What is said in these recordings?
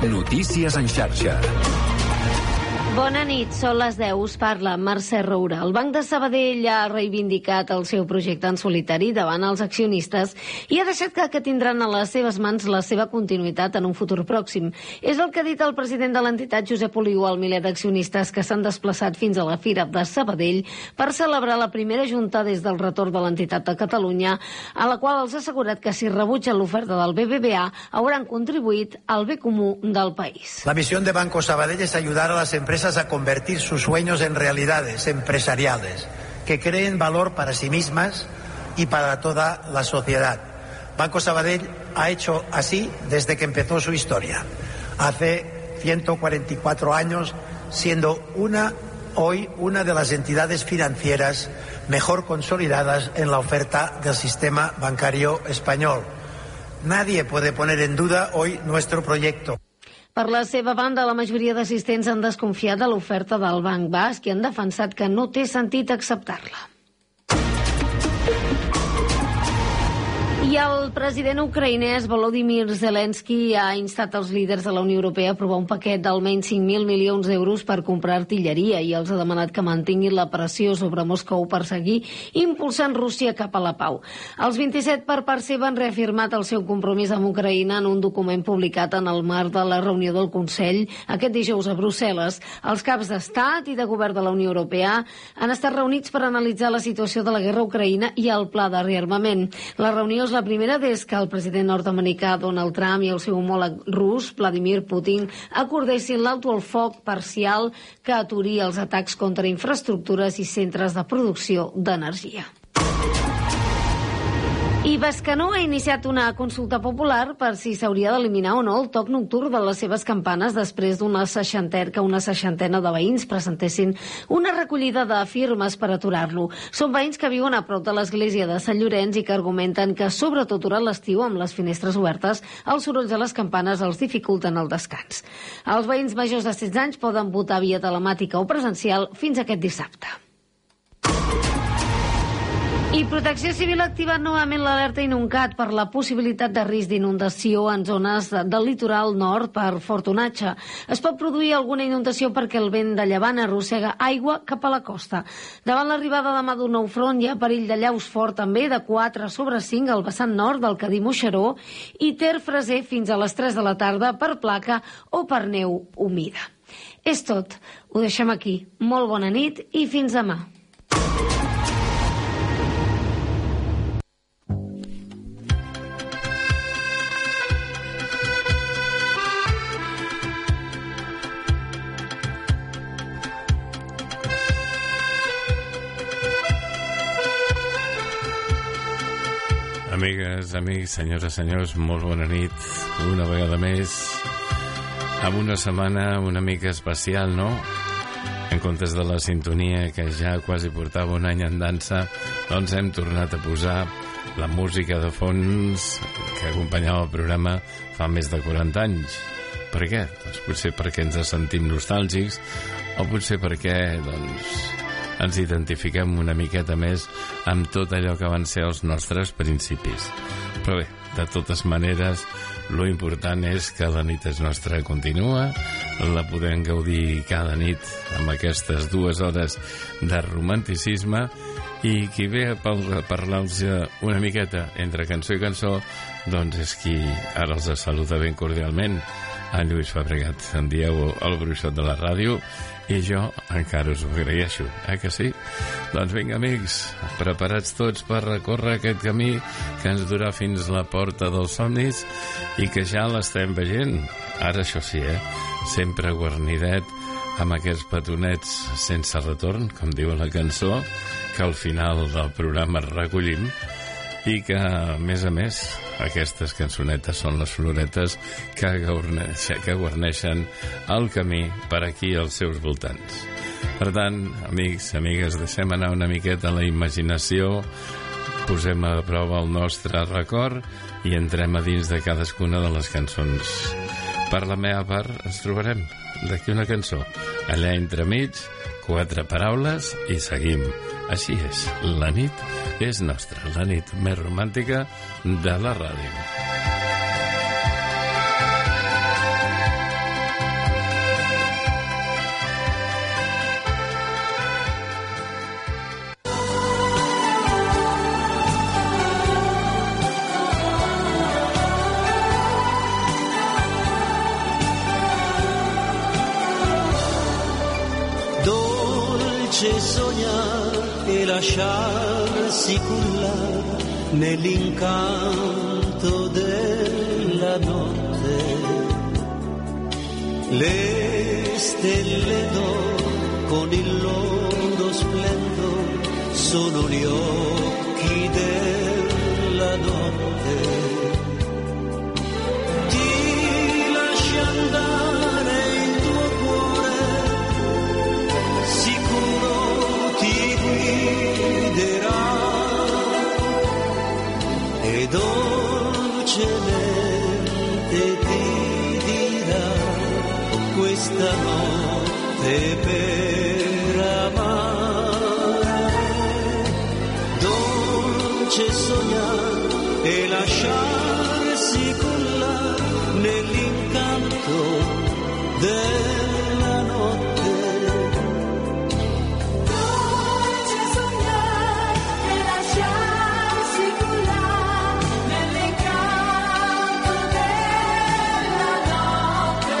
Notícies en xarxa. Bona nit, són les 10, us parla Mercè Roura. El Banc de Sabadell ha reivindicat el seu projecte en solitari davant els accionistes i ha deixat que tindran a les seves mans la seva continuïtat en un futur pròxim. És el que ha dit el president de l'entitat, Josep Oliu, al miler d'accionistes que s'han desplaçat fins a la Fira de Sabadell per celebrar la primera junta des del retorn de l'entitat de Catalunya, a la qual els ha assegurat que si rebutgen l'oferta del BBVA hauran contribuït al bé comú del país. La misión de Banco Sabadell es ayudar a las empresas a convertir sus sueños en realidades empresariales que creen valor para sí mismas y para toda la sociedad. Banco Sabadell ha hecho así desde que empezó su historia, hace 144 años, siendo hoy una de las entidades financieras mejor consolidadas en la oferta del sistema bancario español. Nadie puede poner en duda hoy nuestro proyecto. Per la seva banda, la majoria d'assistents han desconfiat de l'oferta del Banc Basc i han defensat que no té sentit acceptar-la. I el president ucraïnès Volodymyr Zelensky ha instat els líders de la Unió Europea a aprovar un paquet d'almenys 5.000 milions d'euros per comprar artilleria i els ha demanat que mantinguin la pressió sobre Moscou per seguir impulsant Rússia cap a la pau. Els 27 per part seva han reafirmat el seu compromís amb Ucraïna en un document publicat en el marc de la reunió del Consell aquest dijous a Brussel·les. Els caps d'Estat i de govern de la Unió Europea han estat reunits per analitzar la situació de la guerra a Ucraïna i el pla de rearmament. La reunió és la primera des que el president nord-americà Donald Trump i el seu homòleg rus, Vladimir Putin, acordessin l'alto al foc parcial que aturi els atacs contra infraestructures i centres de producció d'energia. I Bescanó ha iniciat una consulta popular per si s'hauria d'eliminar o no el toc nocturn de les seves campanes després que una seixantena de veïns presentessin una recollida de firmes per aturar-lo. Són veïns que viuen a prop de l'església de Sant Llorenç i que argumenten que, sobretot durant l'estiu, amb les finestres obertes, els sorolls de les campanes els dificulten el descans. Els veïns majors de 16 anys poden votar via telemàtica o presencial fins aquest dissabte. I Protecció Civil ha activat novament l'alerta Inuncat per la possibilitat de risc d'inundació en zones del litoral nord per fortunatge. Es pot produir alguna inundació perquè el vent de llevant arrossega aigua cap a la costa. Davant l'arribada demà d'un nou front hi ha perill de llaus fort també de 4/5 al vessant nord del Cadí-Moixeró i Ter-Freser fins a les 3 de la tarda per placa o per neu humida. És tot. Ho deixem aquí. Molt bona nit i fins demà. Amigues, amics, senyores, senyors, molt bona nit. Una vegada més, amb una setmana una mica especial, no? En comptes de la sintonia que ja quasi portava un any en dansa, doncs hem tornat a posar la música de fons que acompanyava el programa fa més de 40 anys. Per què? Doncs potser perquè ens sentim nostàlgics o potser perquè, ens identifiquem una miqueta més amb tot allò que van ser els nostres principis. Però bé, de totes maneres, lo important és que la nit és nostra continua, la podem gaudir cada nit amb aquestes 2 hores de romanticisme i qui ve a parlar-los una miqueta entre cançó i cançó, doncs és qui ara els saluda ben cordialment, en Lluís Fabregat. En dieu el bruixot de la ràdio i jo encara us ho agraeixo, que sí? Doncs vinga, amics, preparats tots per recórrer aquest camí que ens durà fins la porta dels somnis i que ja l'estem veient. Ara això sí, sempre guarnidet amb aquests petonets sense retorn, com diu la cançó, que al final del programa recollim i que, a més, aquestes cançonetes són les floretes que guarneixen el camí per aquí als seus voltants. Per tant, amics, amigues, deixem anar una miqueta la imaginació, posem a prova el nostre record i entrem a dins de cadascuna de les cançons. Per la meva part, ens trobarem d'aquí una cançó. Allà entremig, 4 paraules i seguim. Així és, la nit és nostra, la nit més romàntica de la ràdio. dolce sognare e lasciarsi cullare nell'incanto della notte. Le stelle d'oro con il loro splendore sono gli occhi della notte. Ti lasci andare il tuo cuore, sicuro ti guiderà e dolcemente ti dirà questa notte per amare. Dolce sognare e lasciarsi cullare nell'incanto della notte. Dolce sognare e lasciarsi cullare nell'incanto della notte.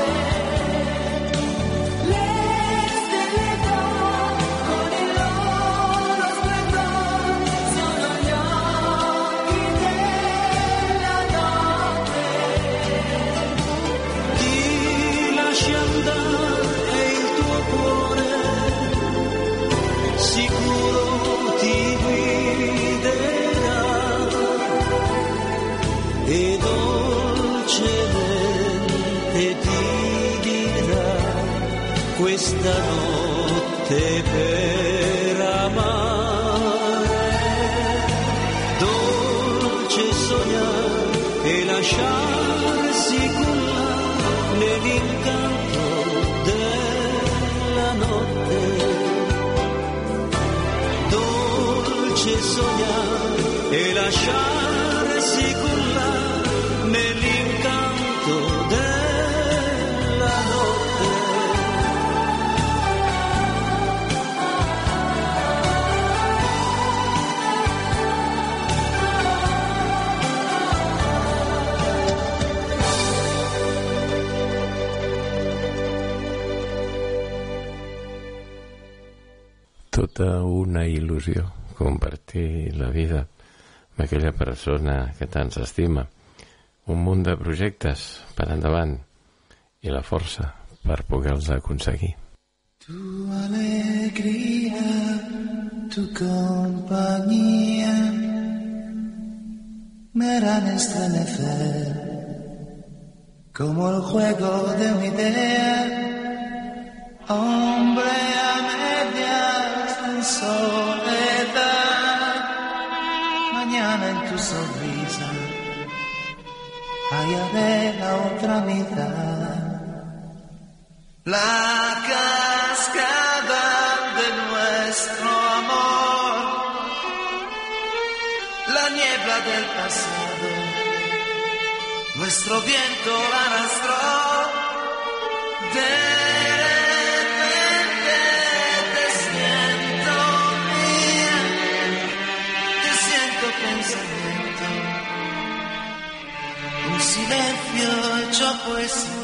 Le stelle d'oro con il loro splendore sono gli occhi della notte. Ti lasci andare e il tuo cuore sicuro ti guiderà e dolcemente ti dirà questa notte per amare. Dolce sognare e lasciarsi cullare nell'incanto della notte. Dolce sognare e lasciarsi cullare nell'incanto della notte. Tota una il·lusió compartir la vida amb aquella persona que tant s'estima, un munt de projectes per endavant i la força per poder-los aconseguir. Tu alegría, tu compañía me harán estremecer como el juego de una idea, hombre a medias en soledad. Mañana en tu sonrisa hallaré la otra mitad. La cascada de nuestro amor, la niebla del pasado, nuestro viento la arrastró. De repente te siento mía, te siento pensamiento, un silencio hecho poesía.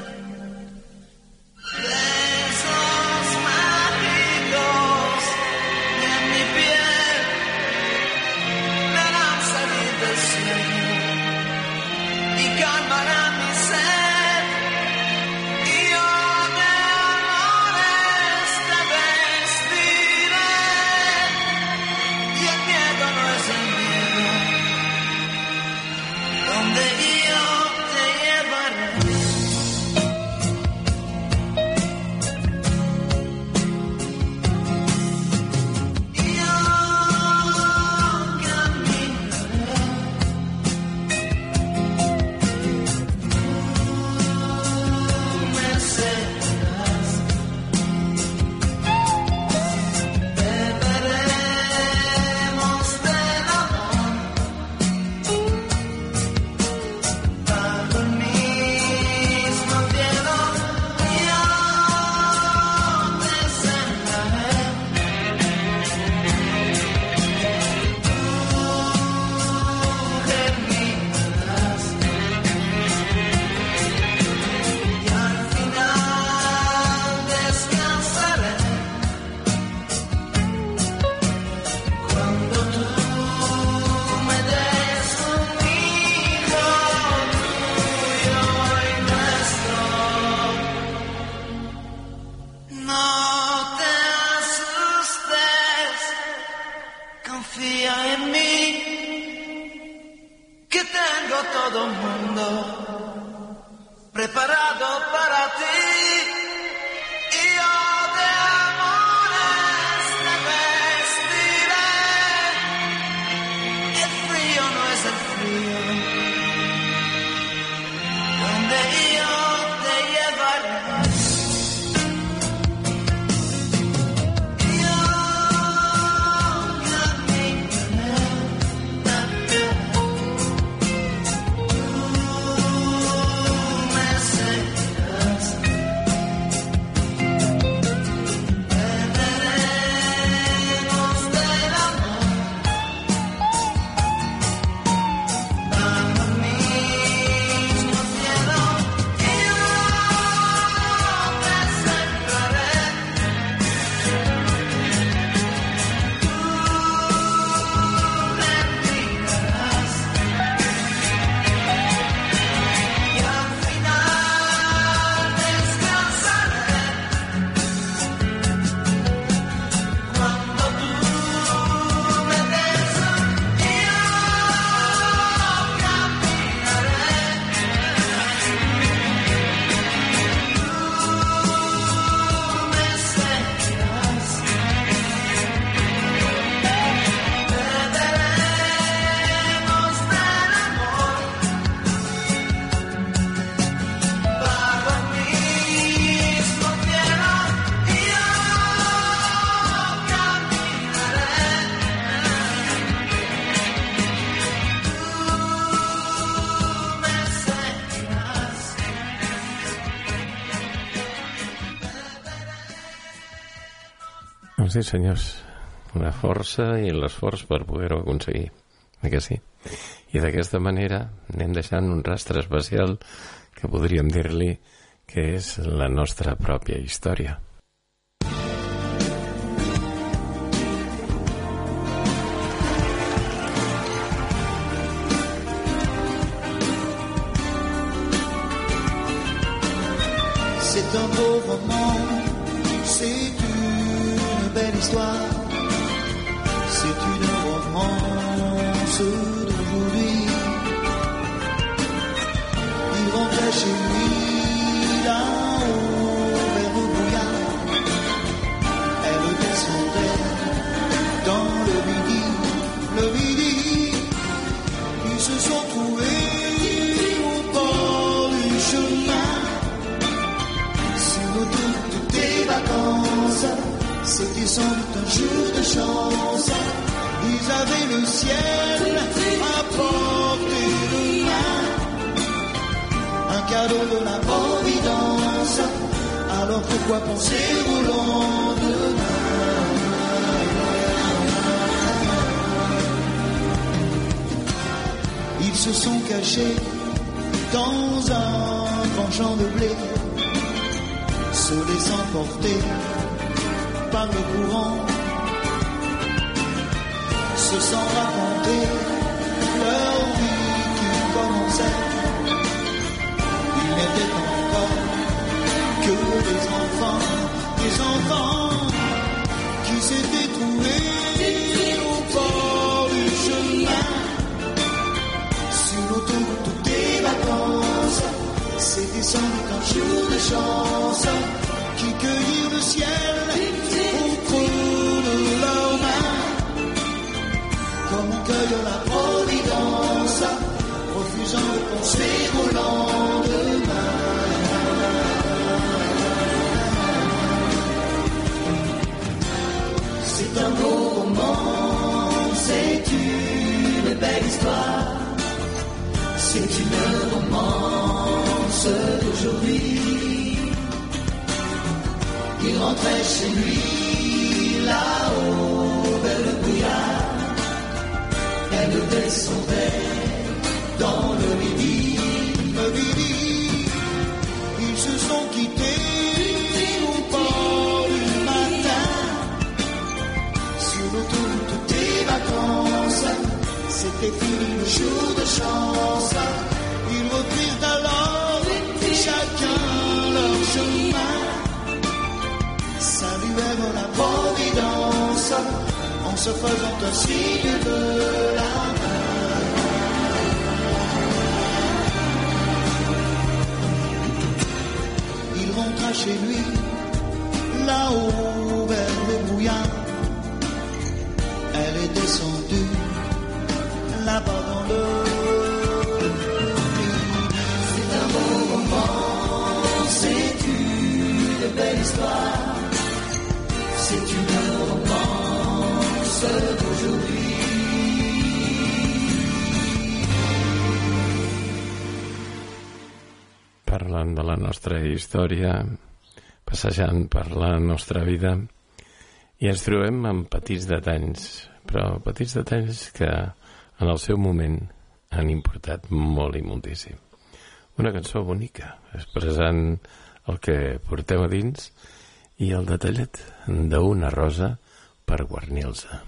Besos mágicos en mi piel me harán salir del sueño y calmarán mi sed. Y yo de amores te vestiré y el miedo no es el miedo, donde yo te llevaré. preparado para ti. Yo de amores te vestiré. El frío no es el frío. Donde yo te llevaré. Sí, senyors, una força i l'esforç per poder-ho aconseguir, que sí? I d'aquesta manera anem deixant un rastre especial que podríem dir-li que és la nostra pròpia història. C'est un beau roman, c'est une belle histoire, c'est une romance d'aujourd'hui. Il rentrait chez lui là-haut vers le brouillard, elle descendait dans le midi, ils se sont trouvés au bord du chemin. Toutes des vacances, c'était sans doute un jour de chance. Ils avaient le ciel à portée de main, un cadeau de la Providence. Alors pourquoi penser au lendemain? Ils se sont cachés dans un grand champ de blé, se laissant porter par le courant, se sont raconté leur vie qui commençait. Ils n'étaient encore que des enfants qui s'étaient trouvés au bord du chemin, sur l'autoroute des vacances. C'était sans doute un jour de chance qui cueillirent le ciel au creux de leurs mains, comme on cueille la Providence, refusant de penser au lendemain. C'est un beau roman, c'est une belle histoire, c'est une romance d'aujourd'hui. Il rentrait chez lui là-haut vers le brouillard, elle descendait dans le midi. Ils se sont quittés au bord du matin, sur l'autoroute des vacances. C'était fini le jour de chance. Ils reprirent alors chacun leur chemin, saluèrent la Providence en se faisant un signe de la main. pas chez lui, là-haut vers le brouillard. Elle est descendue là-bas dans le c'est un beau roman, c'est une belle histoire, c'est une romance d'aujourd'hui. Parlant de la nostra història, passejant per la nostra vida, i ens trobem amb petits detalls, però petits detalls que en el seu moment han importat molt i moltíssim. Una cançó bonica, expressant el que portem a dins i el detallet d'una rosa per guarnir-se.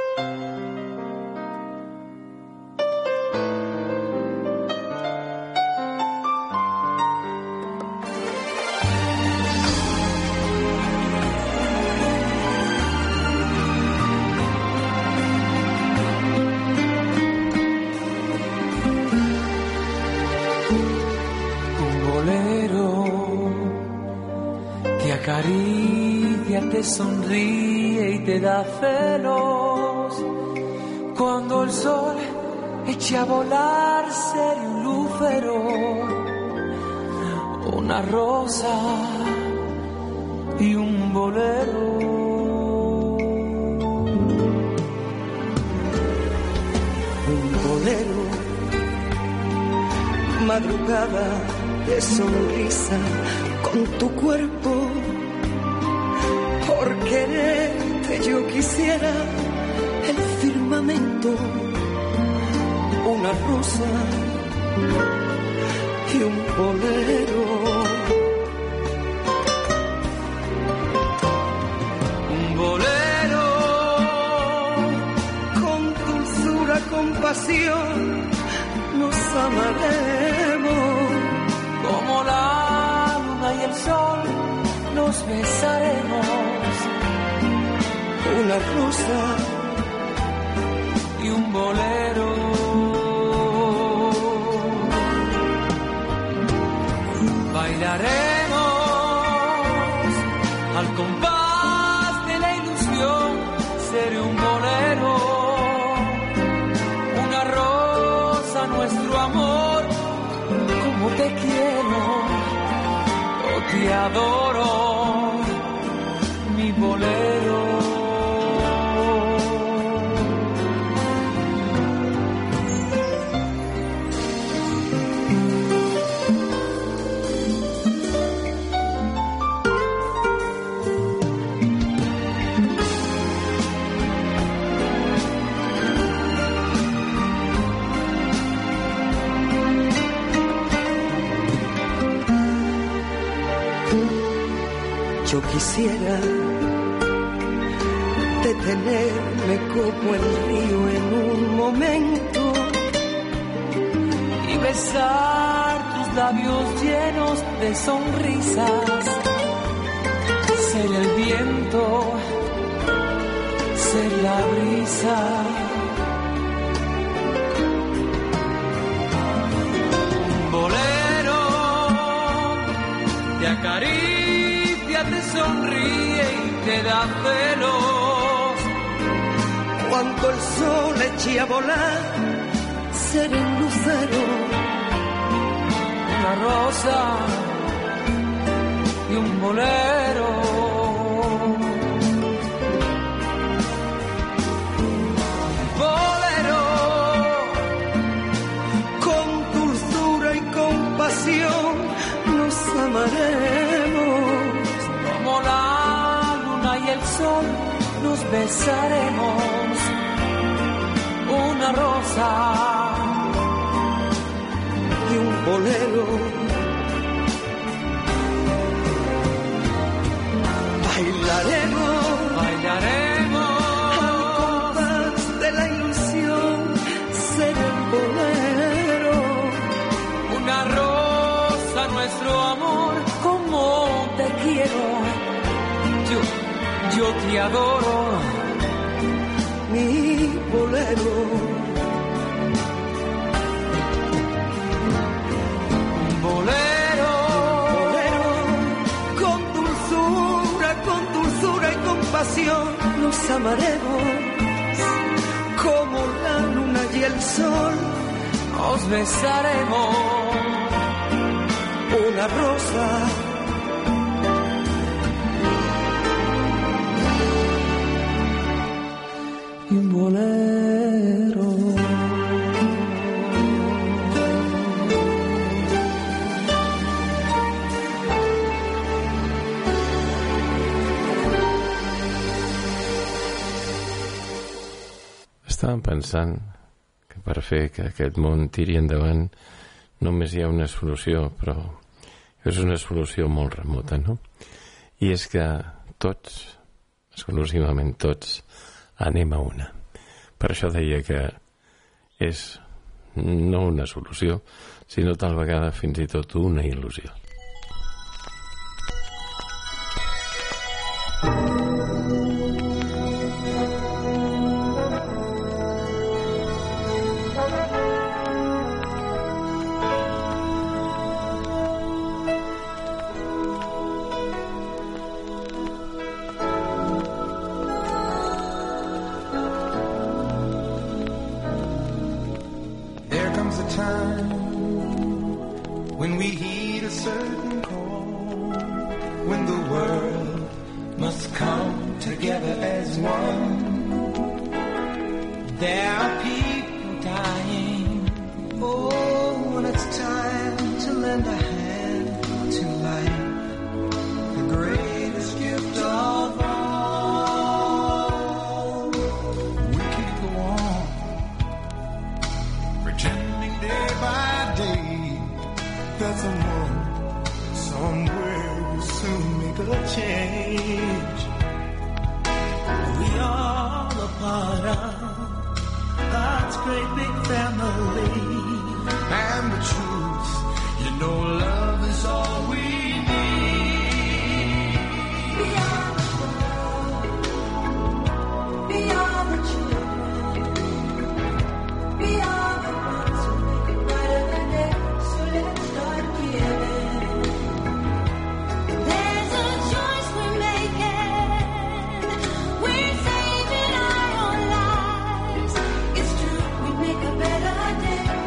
Te sonríe y te da celos cuando el sol echa a volar ser un lucero, una rosa y un bolero. Un bolero, madrugada de sonrisa con tu cuerpo. Por quererte yo quisiera el firmamento, una rosa y un bolero. Un bolero con dulzura, compasión, nos amaremos. como la luna y el sol, nos besaremos. Una rosa y un bolero. Bailaremos al compás de la ilusión. Seré un bolero, una rosa, nuestro amor. Como te quiero, oh, te adoro, mi bolero. Yo quisiera detenerme como el río en un momento y besar tus labios llenos de sonrisas. Ser el viento, ser la brisa. Un bolero te acaricia, te sonríe y te da celos. cuando el sol eche a volar, ser un lucero, una rosa y un bolero. Bolero, con dulzura y compasión nos amaremos. como la luna y el sol nos besaremos. Una rosa Y un bolero, bailaremos bailaremos. al compás de la ilusión, ser un bolero, Una rosa, nuestro amor, como te quiero. Yo te adoro. mi bolero. Un bolero, Bolero con amaremos como la luna y el sol. Nos besaremos. Una rosa y un bolero. Estàvem pensant que per fer que aquest món tiri endavant només hi ha una solució, però és una solució molt remota, no? I és que tots, exclusivament tots, anem a una. Per això deia que és no una solució, sinó tal vegada fins i tot una il·lusió. There comes a time when we heed a certain call, when the world must come together as one. There are people dying. Oh, when it's time to lend a hand to life, the greatest gift of all. We can't go on pretending day by day that someone somewhere will soon make a change. We are a part of God's great big family, and the truth, you know, love is all we need. Beyond the world, beyond the children, beyond the ones who make it brighter than day. So let's start giving. There's a choice we're making. We're saving our own lives. It's true, we make a better day.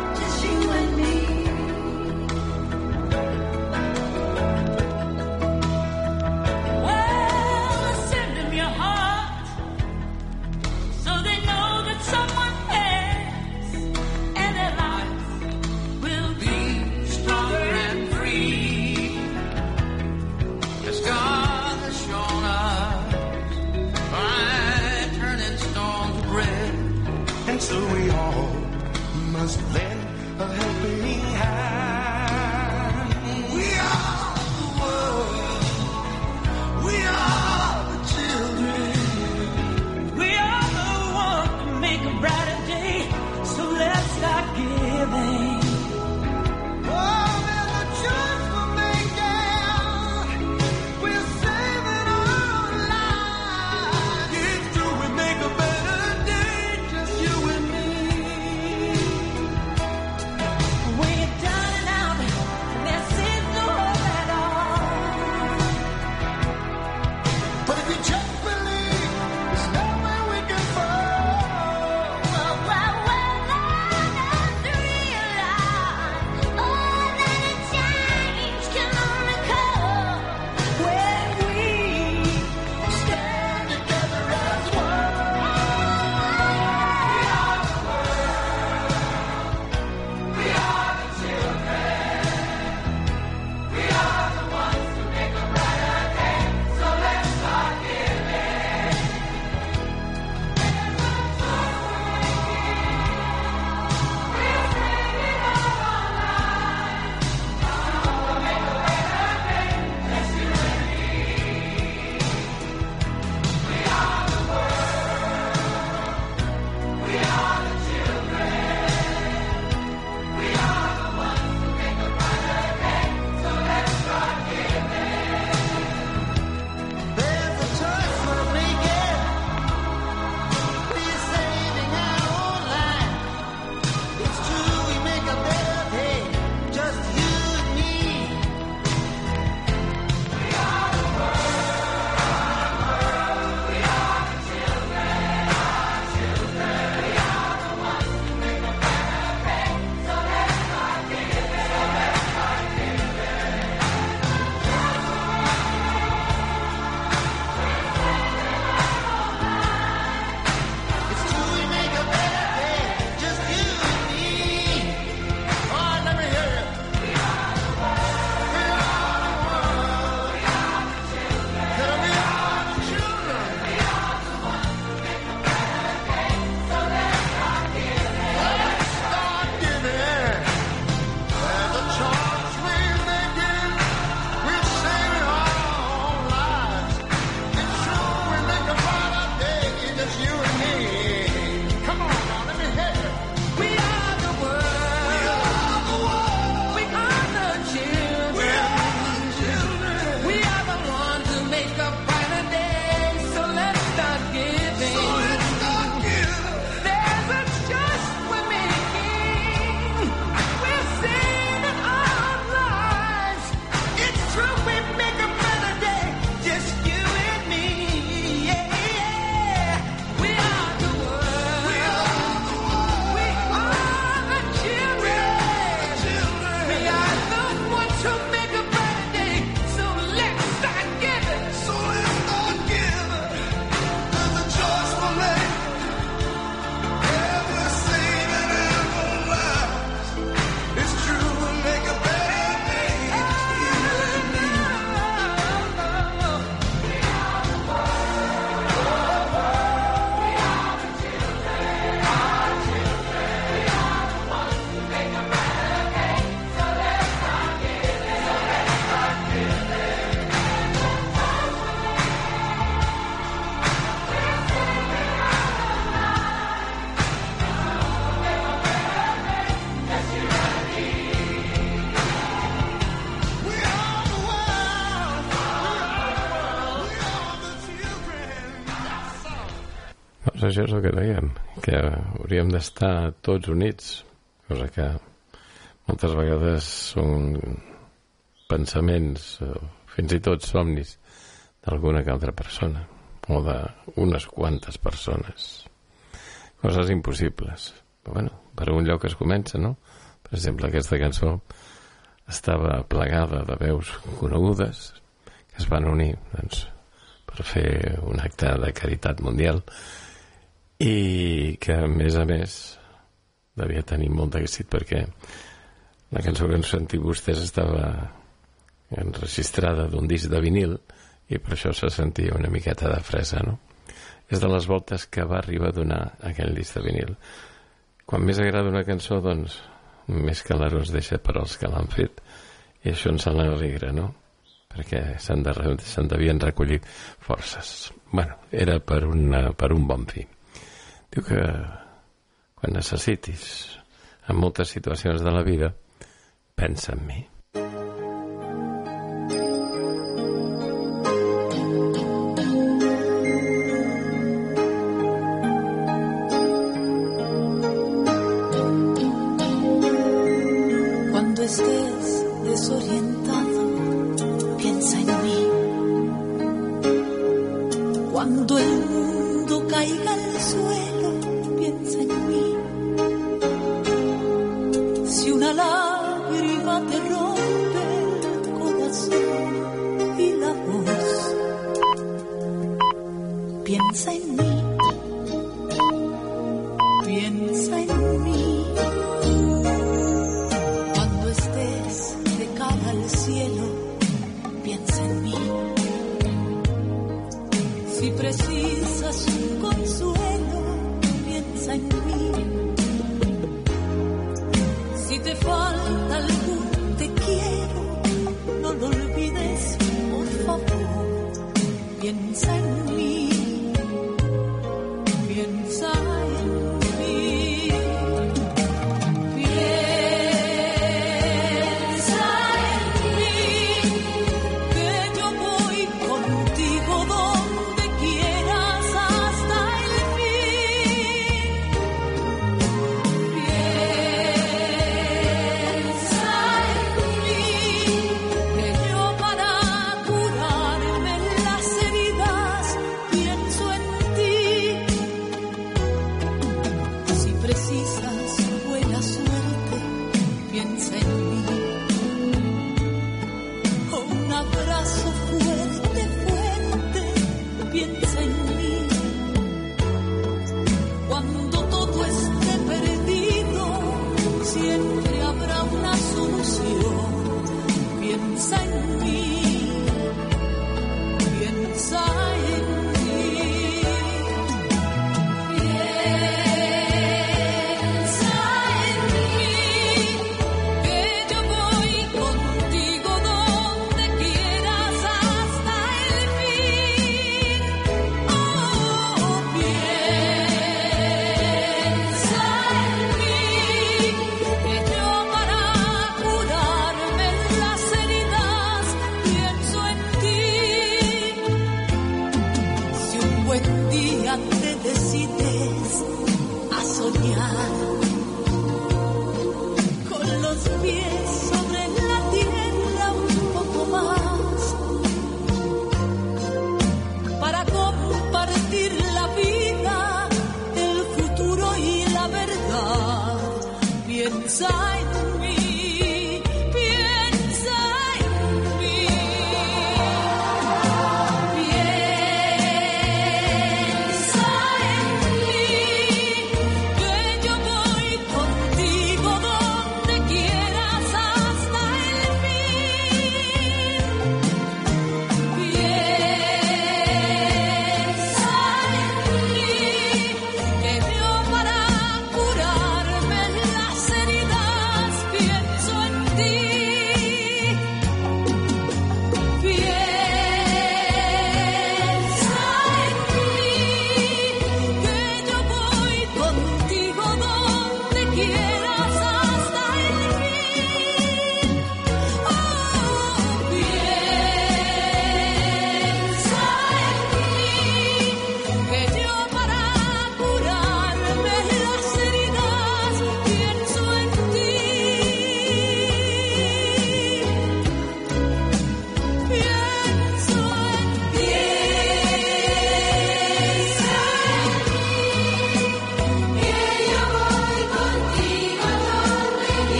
Doncs això és el que dèiem, que hauríem d'estar tots units, cosa que moltes vegades són pensaments, fins i tot somnis, d'alguna que altra persona, o d'unes quantes persones. Coses impossibles. Però bueno, per un lloc es comença, no? Per exemple, aquesta cançó estava plegada de veus conegudes que es van unir, doncs, per fer un acte de caritat mundial i que, a més, devia tenir molt d'èxit perquè la cançó que ens sentiu vostès estava enregistrada d'un disc de vinil i per això se sentia una miqueta de fresa, no? És de les voltes que va arribar a donar aquell disc de vinil. Quan més agrada una cançó, doncs, més calor es deixa per als que l'han fet i això ens alegra, no? Perquè se'n devien recollir forces. Bueno, era per un bon fi. Diu que quan necessitis, en moltes situacions de la vida, pensa en mi. Cuando estés desorientado, piensa en mí. Cuando el mundo caiga al suelo, piensa en mí. Si una lágrima te rompe el corazón y la voz, piensa en mí. Piensa en mí. Cuando estés de cara al cielo, piensa en mí. Si precisas un consuelo, piensa en mí. Si te falta algún te quiero, no lo olvides, por favor. Piensa en mí. Piensa en mí. Piensa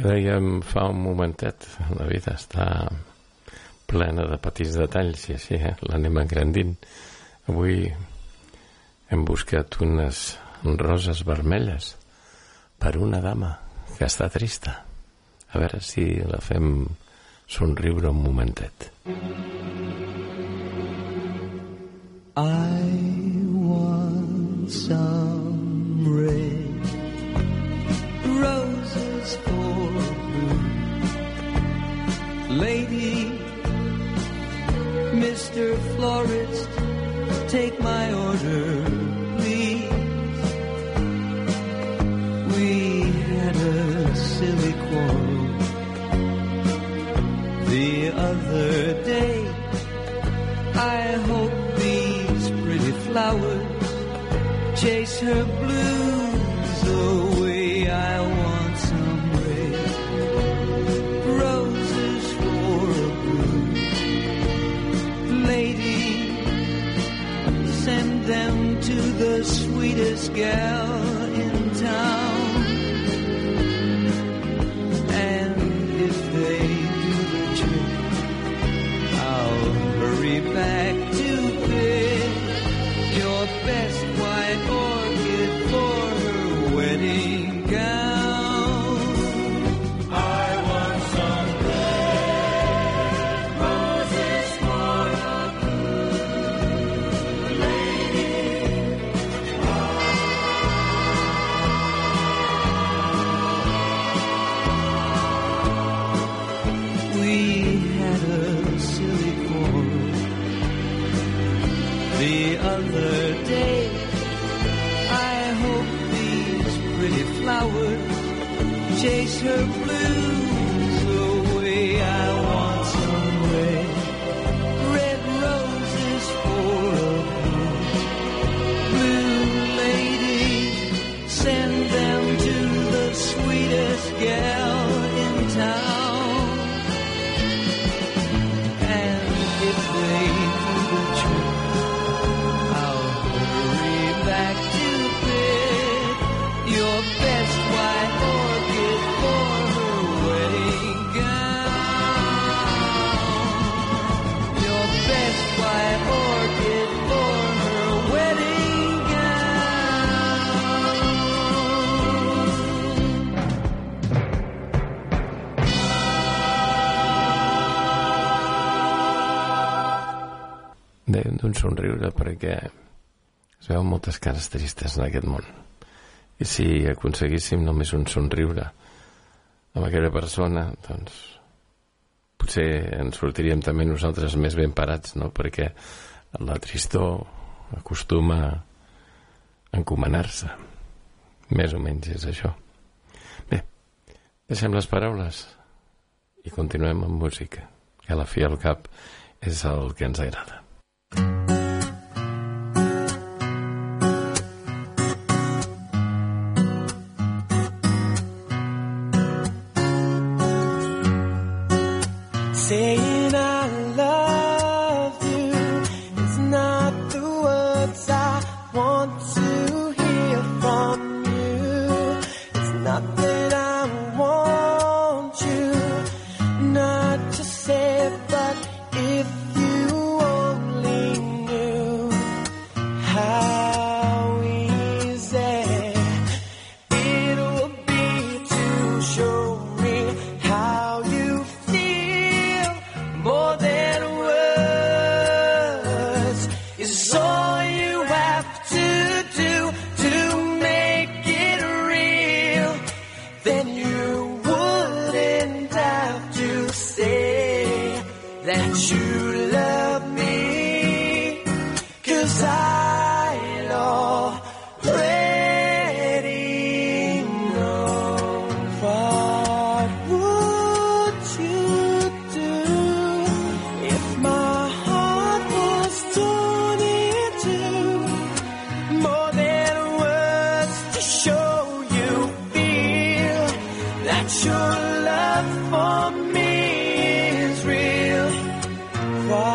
dèiem fa un momentet, la vida està plena de petits detalls i així l'anem engrandint. Avui hem buscat unes roses vermelles per una dama que està trista. A veure si la fem somriure un momentet. I want some red roses for you, lady. Mr. Florist, take my order, please. We had a silly quarrel the other day. I hope these pretty flowers chase her blues away. I want some red roses for a blue lady. Send them to the sweetest gal in town. And if they do the trick, I'll hurry back to bed. Your best white orchid for her wedding gown. I want some red roses for a blue lady. We had a silly quarrel the other day. I hope these pretty flowers chase her blues away. I want some red roses for a blue lady. Send them to the sweetest gal in town. And if they do the trick, I'll hurry back to bed. Your best white orchid for her wedding gown. Your best white orchid for her wedding gown. Dèiem d'un somriure perquè es veuen moltes cares tristes en aquest món. I si aconseguíssim només un somriure amb aquella persona, doncs potser ens sortiríem també nosaltres més ben parats, no? Perquè la tristor acostuma a encomanar-se. Més o menys és això. Bé, deixem les paraules i continuem amb música, que a la fi al cap és el que ens agrada. Saying I love you is not the words I want to hear from you. It's not that I want you not to say, but if you only knew how easy it would be to show me how you feel. More than words is all you have to do to make it real. Then you wouldn't have to say that you love me, 'cause I'd already know. What would you do if my heart was torn in two? More than words to show you feel that your love for me is real. What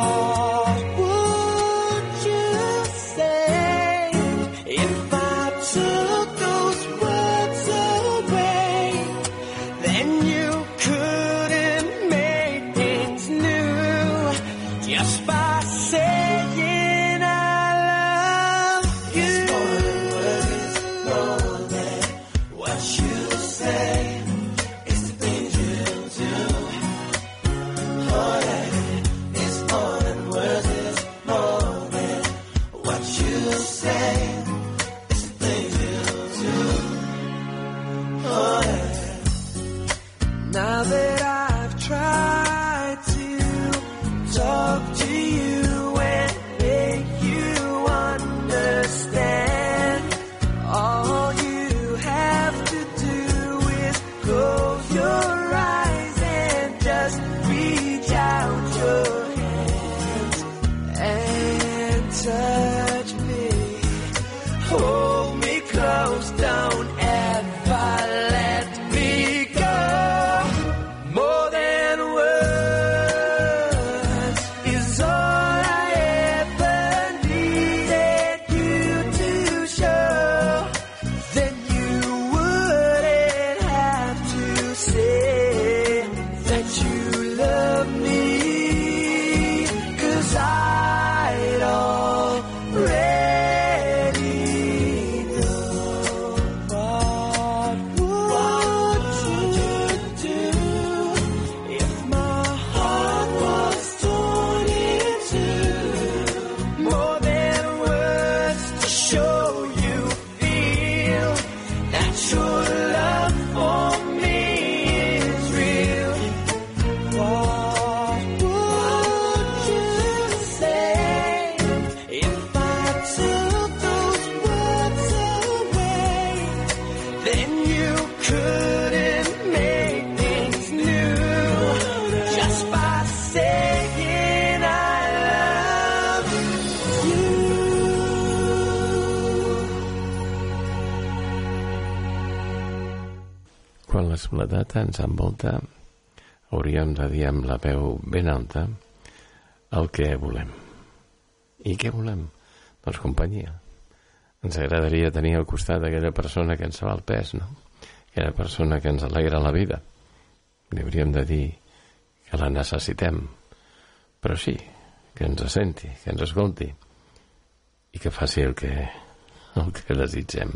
soledat ens envolta, hauríem de dir amb la veu ben alta el que volem. I què volem? Doncs companyia. Ens agradaria tenir al costat aquella persona que ens fa el pes, no? Aquella persona que ens alegra la vida. Li hauríem de dir que la necessitem, però sí, que ens senti, que ens escolti i que faci el que desitgem.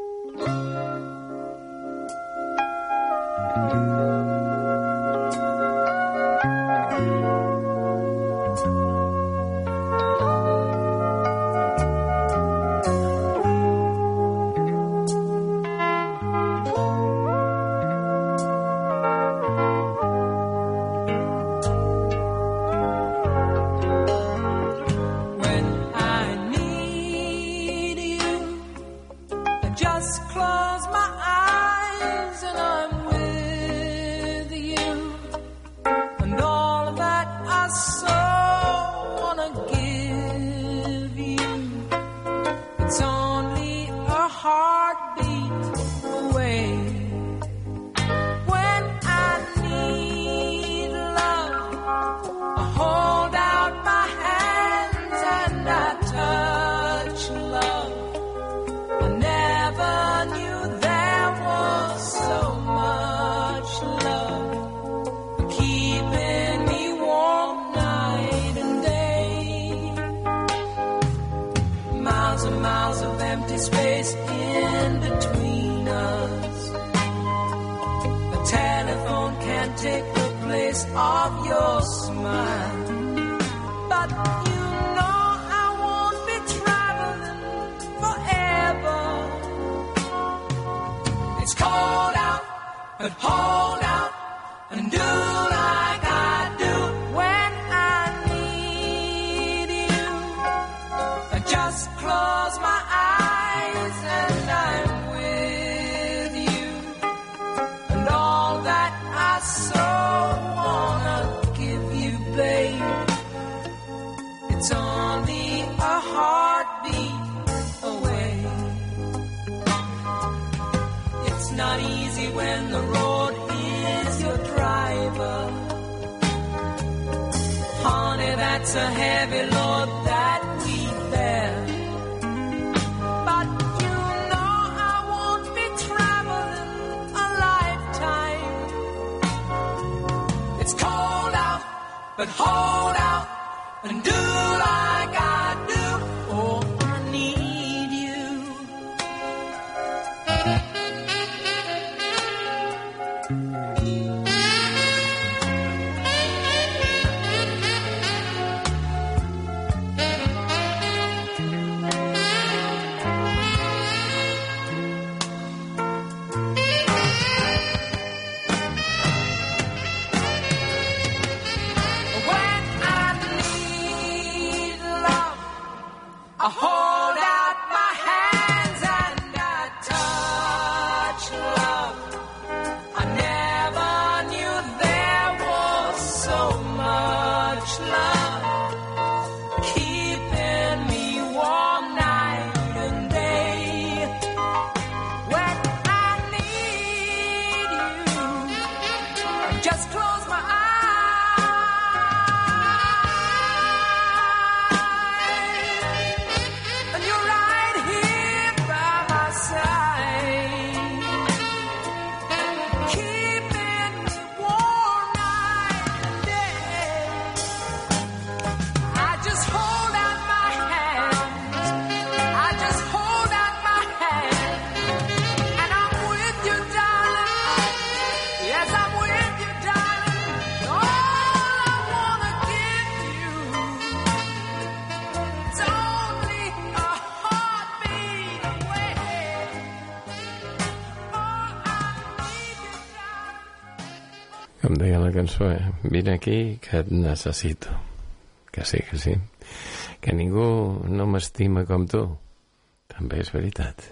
Com deia la cançó, vine aquí que et necessito. Que sí, que sí. Que ningú no m'estima com tu. També és veritat.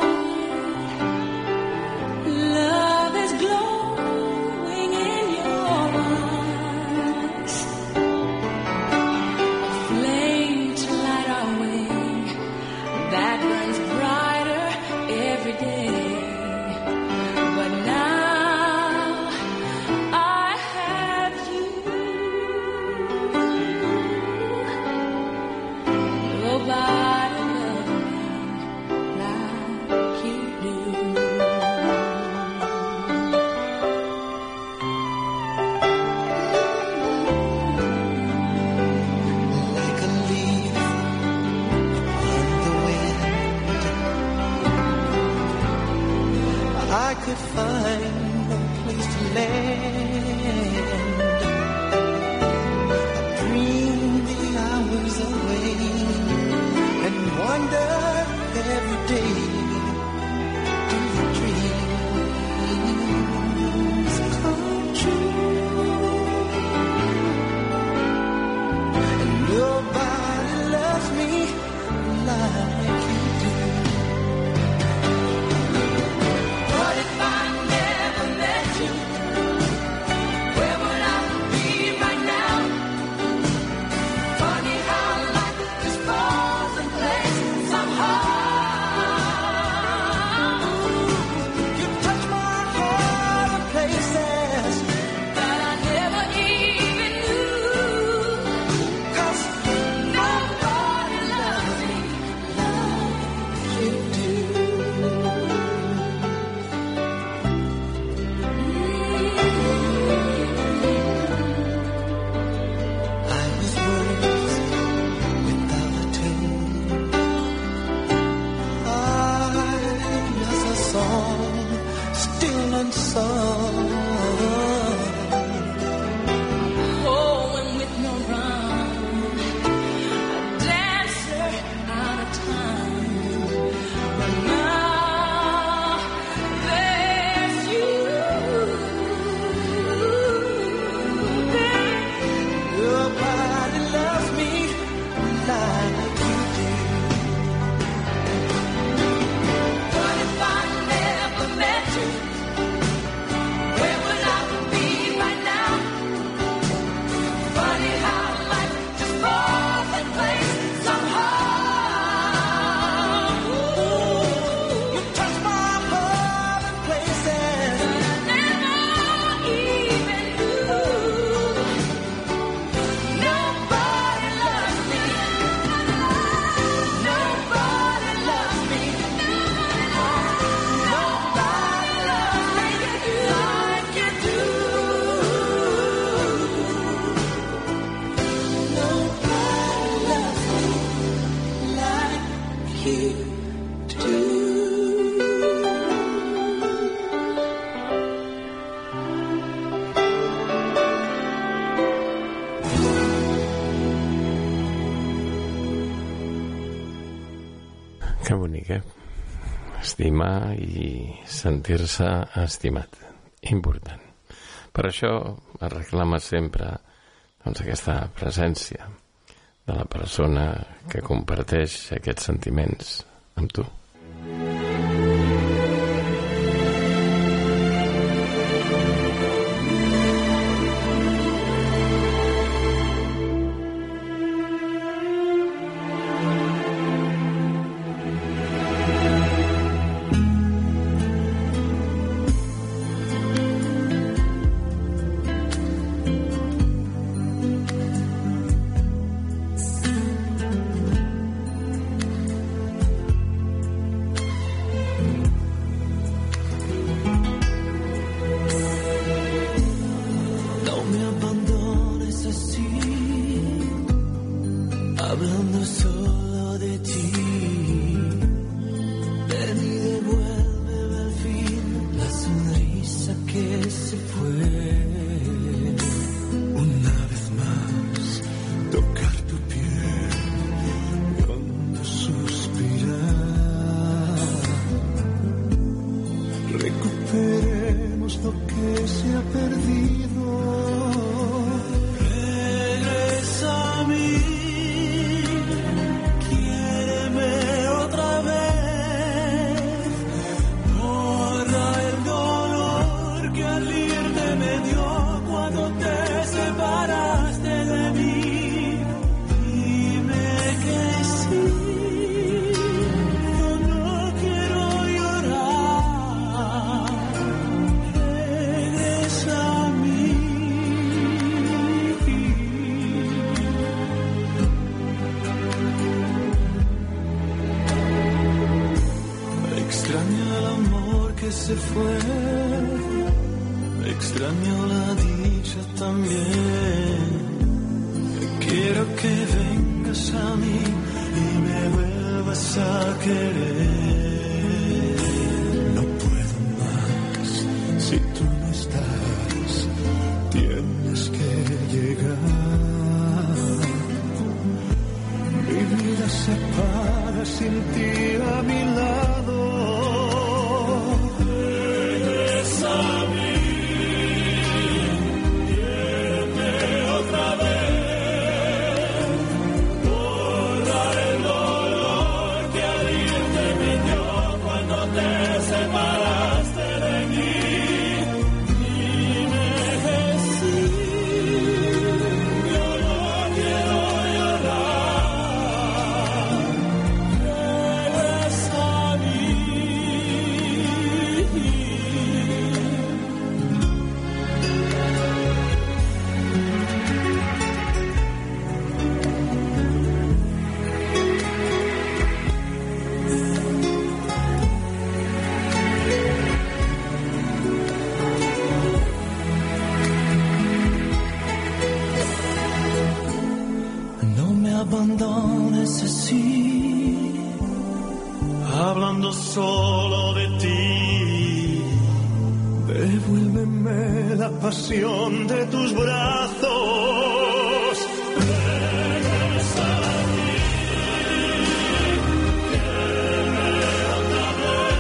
Love is glowing in your find no place to land. I dream the hours away and wonder every day. Do the dreams come true? And nobody loves me like you do. What if I never met you? Where would I be right now? Funny how life just falls in place somehow. You touch my heart in places that I never even knew. 'Cause nobody loves me like you do. I was words without a tune. I was a song still unsung. Oh, and with no rhyme, a dancer out of time. But now there's you. Nobody loves me like you do. What if I never met you? Where would I be right now? Funny how life just falls in place somehow. You touch my heart in places that I never even knew. Nobody loves me. Nobody loves me. Nobody loves me like you do. Nobody loves me like you do. Que bonic, eh? Estimar i sentir-se estimat. Important. Per això es reclama sempre doncs, aquesta presència de la persona que comparteix aquests sentiments amb tu. No me abandones así, hablando solo de ti. Ven y devuélveme al fin la sonrisa que se fue. Una vez más, tocar tu piel cuando suspirar. Recuperemos lo que se ha perdido. Regresa a mí, quiéreme otra vez. Borra el dolor que al irte me dio cuando te separaste de mí. Dime que sí, yo no quiero llorar. Regresa a mí. Extraño el amor que se fue, extraño la dicha también. Quiero que vengas a mí y me vuelvas a querer. No puedo más abandones así, hablando solo de ti. Devuélveme la pasión de tus brazos. Regresa a mí, quiéreme otra vez.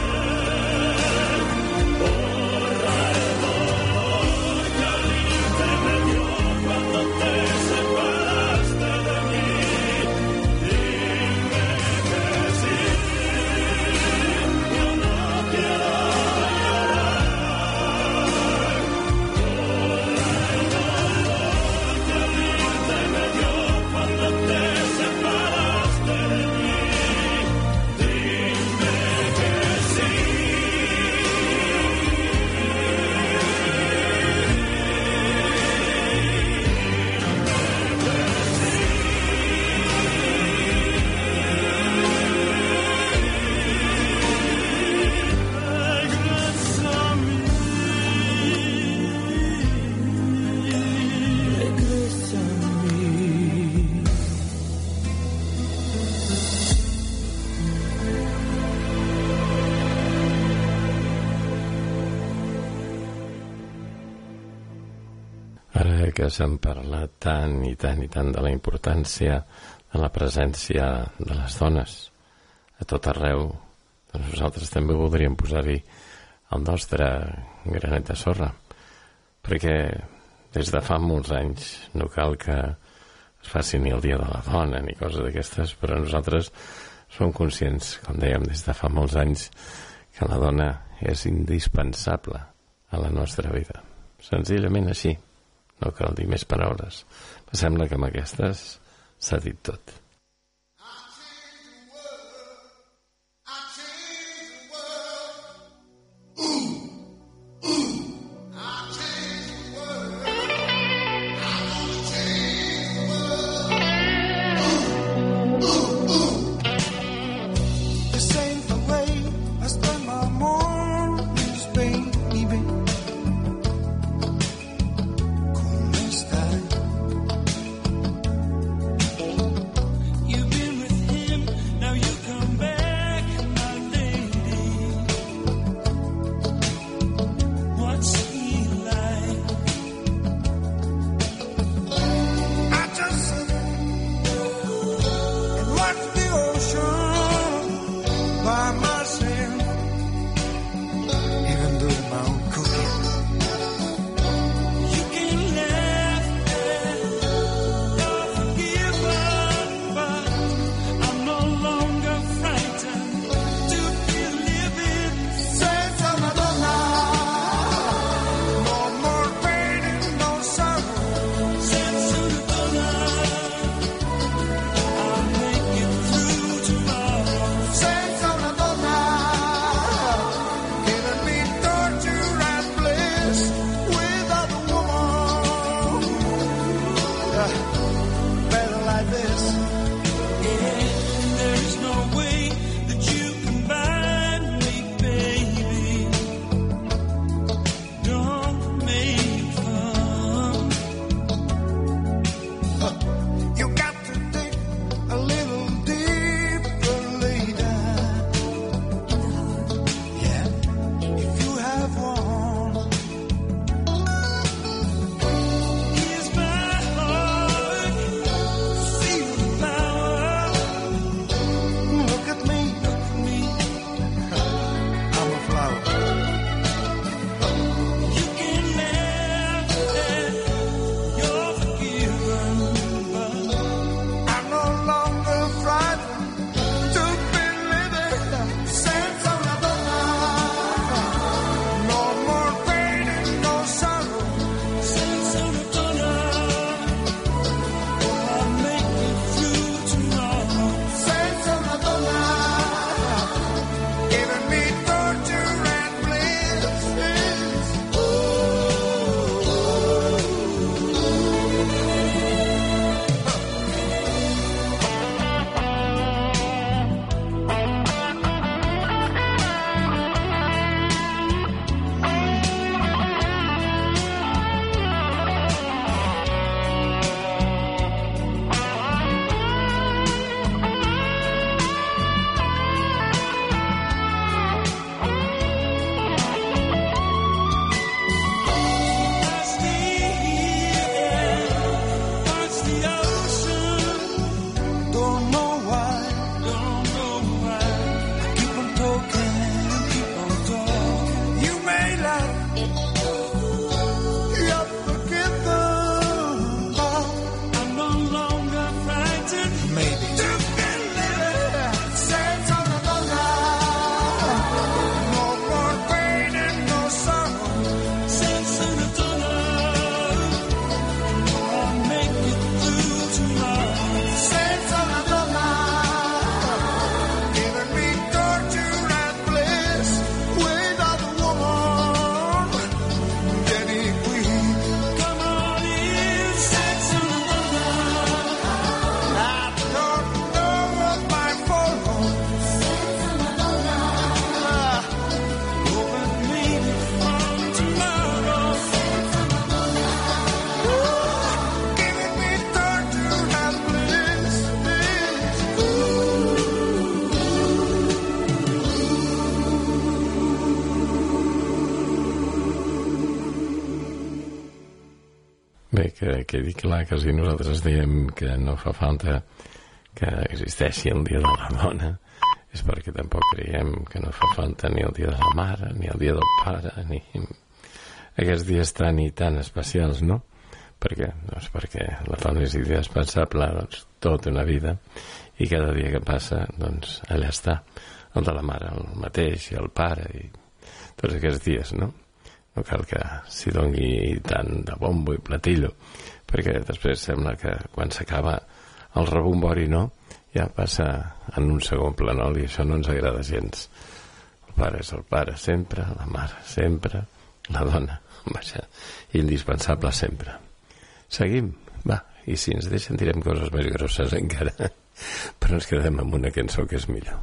Borra el dolor que a mí te me dio cuando te separaste de mí. Dime que sí, yo no quiero llorar. Ara que s'han parlat tant i tant i tant de la importància de la presència de les dones a tot arreu, doncs nosaltres també voldríem posar-hi el nostre granet de sorra, perquè des de fa molts anys no cal que es faci ni el Dia de la Dona ni coses d'aquestes, però nosaltres som conscients, com dèiem, des de fa molts anys, que la dona és indispensable a la nostra vida. Senzillament així. No cal dir més paraules. Em sembla que amb aquestes s'ha dit tot. que quedi clar que si nosaltres diem que no fa falta que existeixi el Dia de la Dona, és perquè tampoc creiem que no fa falta ni el Dia de la Mare, ni el Dia del Pare, ni aquests dies tan i tan especials, no? Per què? Doncs perquè la dona és indispensable, doncs, tota una vida, i cada dia que passa, doncs, allà està. El de la mare, el mateix, i el pare, i tots aquests dies, no? No cal que s'hi doni tant de bombo i platillo, perquè després sembla que quan s'acaba el rebombori, no? Ja passa en un segon planol i això no ens agrada gens. El pare és el pare sempre, la mare sempre, la dona, vaja, indispensable sempre. Seguim? Va, i si ens deixen direm coses més grosses encara, però ens quedem amb una cançó que és millor.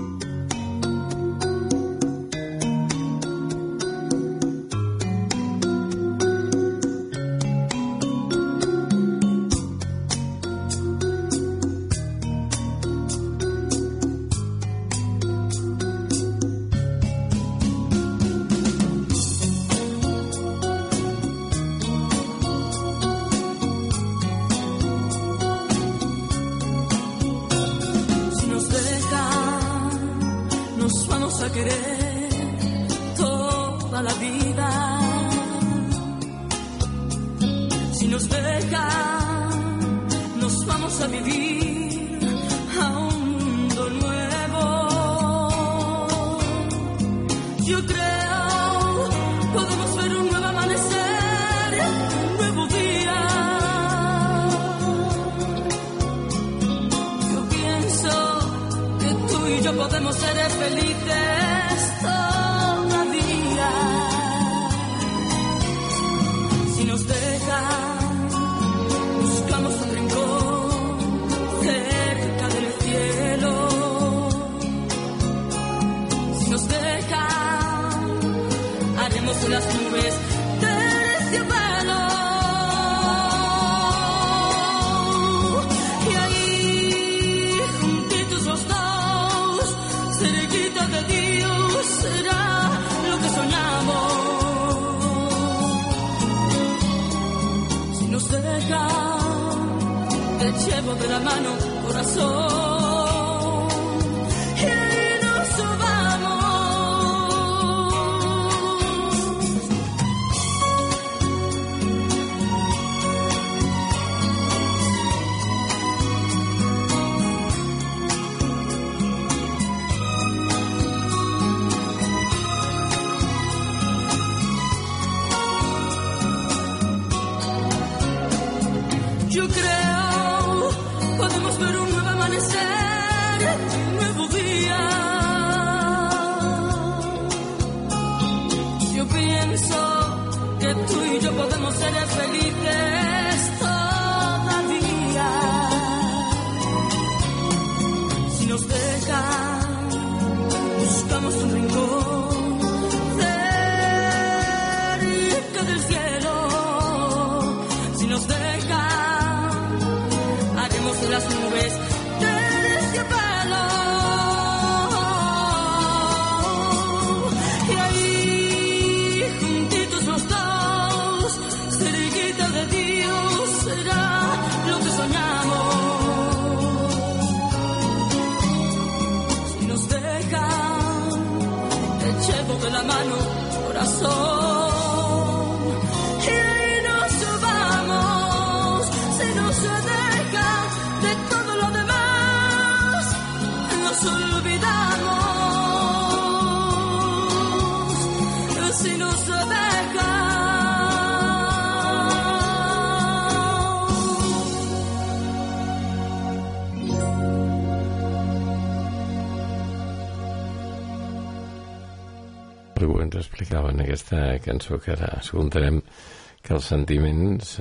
Ens explicava en aquesta cançó que ara escoltarem que els sentiments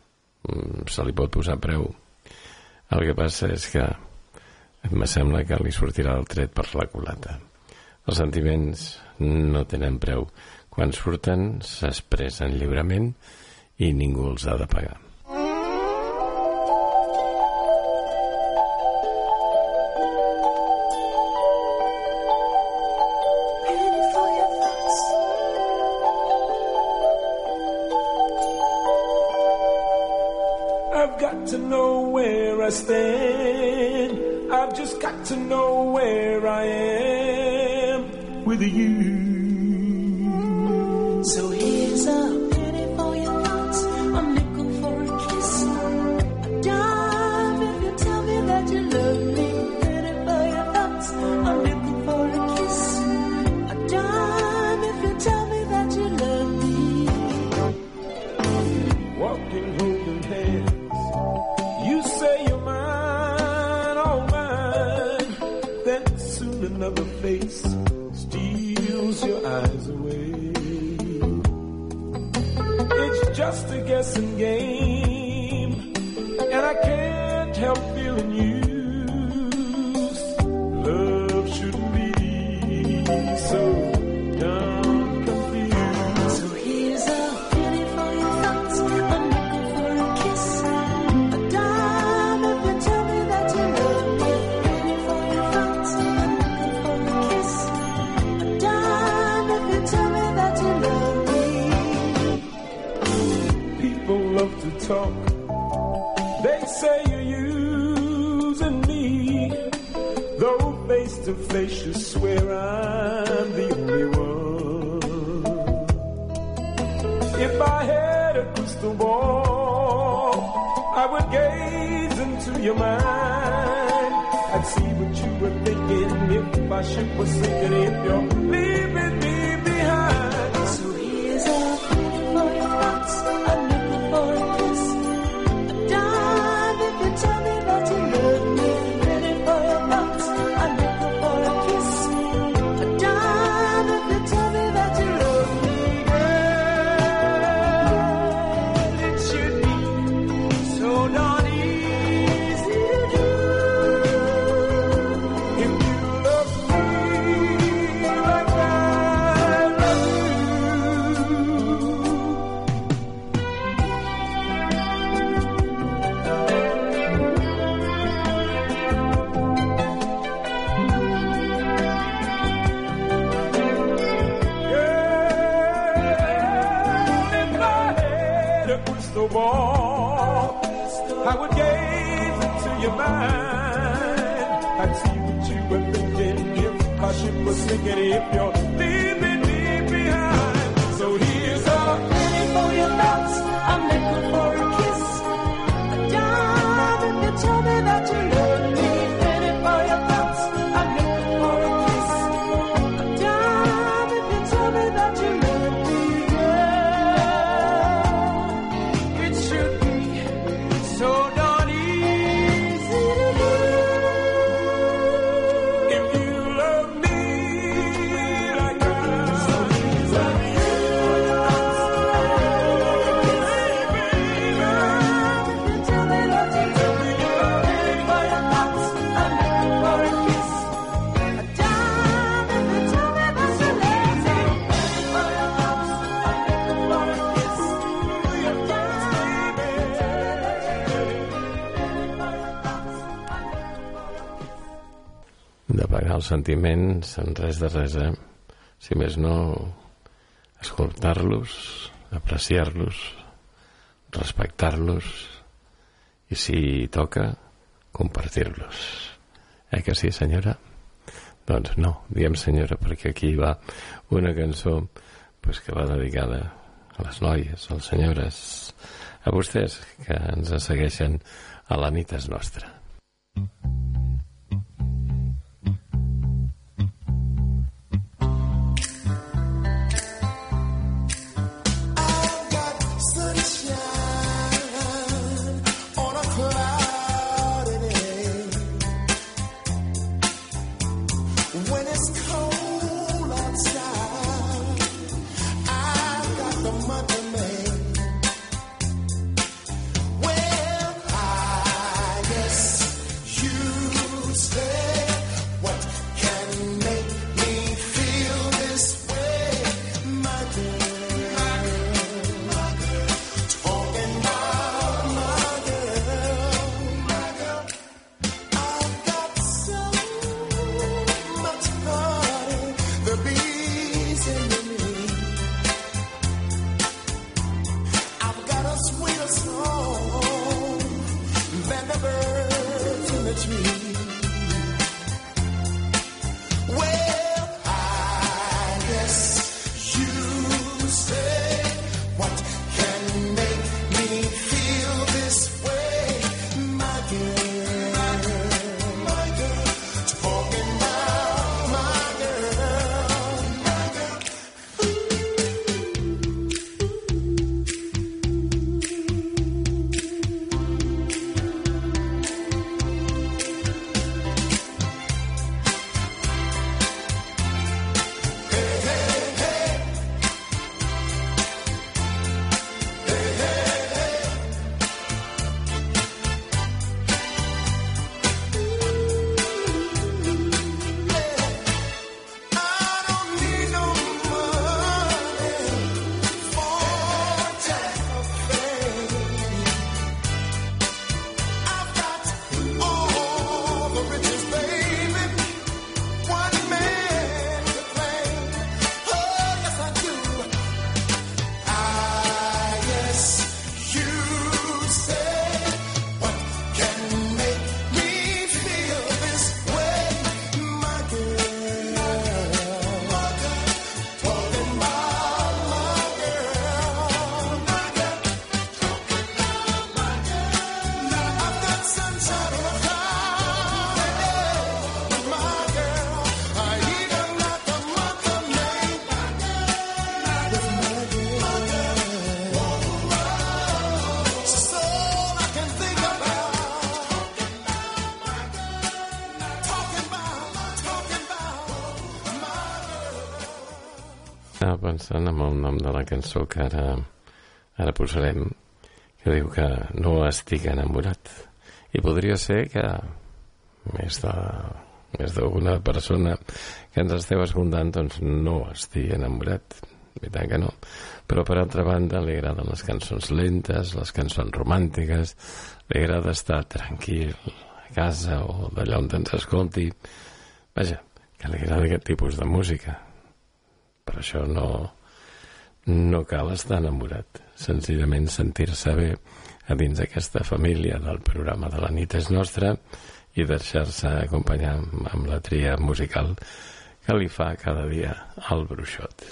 se li pot posar preu. El que passa és que em sembla que li sortirà el tret per la culata. Els sentiments no tenen preu. Quan surten s'expressen lliurement i ningú els ha de pagar. to know where I stand. I've just got to know where I am with you. So here's a penny for your thoughts, a nickel for a kiss, a dime if you tell me that you love me. Penny for your thoughts, a nickel for a kiss, a dime if you tell me that you love me. Walking, holding hands, you say you're mine, all mine. Then soon another face steals your eyes away. It's just a guessing game, and I can't help feeling used. Love shouldn't be so dumb, confused. So here's a penny for your thoughts, a nickel for a kiss, a dime if you tell me that you love me. Penny for your thoughts, a nickel for a kiss, a dime if you tell me that you love me. People love to talk. They say you're using me, though face to face you swear I'm the only one. If I had a crystal ball, I would gaze into your mind. I'd see what you were thinking if my ship was sinking, if you're leaving me behind. So here's a penny for your thoughts, a nickel for a kiss, a dime if you tell me that you love me. Penny for your thoughts, a nickel for a kiss, a dime if you tell me that you love me. Girl, it should be so darn easy to do If you love me like I love If I had a crystal ball, I would gaze into your mind. I'd see what you were thinking if my ship was sinking, if you're leaving me behind. So here's a Penny for your thoughts, a nickel for a kiss, a dime if you tell me that you love me. Penny for your thoughts, a nickel for a kiss, a dime if you tell me that you love me. Girl, it should be so darn easy to do if you love me like I love you. Tell me that you love me. Penny for your thoughts, a nickel for a kiss, a dime if you tell me that you love me. Penny for your thoughts, a nickel for a kiss, a dime if you tell me that you love me. Penny for your thoughts, a nickel for a kiss. D'apagar els sentiments en res de res, Si més no, escoltar-los, apreciar-los, respectar-los i, si toca, compartir-los. Que sí, senyora? Doncs no, diem senyora perquè aquí va una cançó que va dedicada a les noies, a les senyores, a vostès que ens segueixen a La nit és nostra. Well, I guess tree. Well, I guess you say, what can make me feel this way, my girl, talking about my girl, my girl. I don't need no money for jack of fame. I've got all the riches, baby, one man could claim. Oh, yes, I do. I guess you say, what can make me feel this way, my girl, talking about my girl, my girl. I've got sunshine on my cloud, my girl. I even got the month of May with my girl. So all I can think about, talking about my girl. Estava pensant en el nom de la cançó que ara posarem, que diu que no estic enamorat. I podria ser que més d'alguna persona que ens esteu escoltant doncs no estigui enamorat, i tant que no. Però per altra banda li agraden les cançons lentes, les cançons romàntiques, li agrada estar tranquil a casa o d'allà on ens escolti. Vaja, que li agrada aquest tipus de música. Per això no cal estar enamorat, senzillament sentir-se bé a dins d'aquesta família del programa de La nit és nostra i deixar-se acompanyar amb la tria musical que li fa cada dia el Bruixot.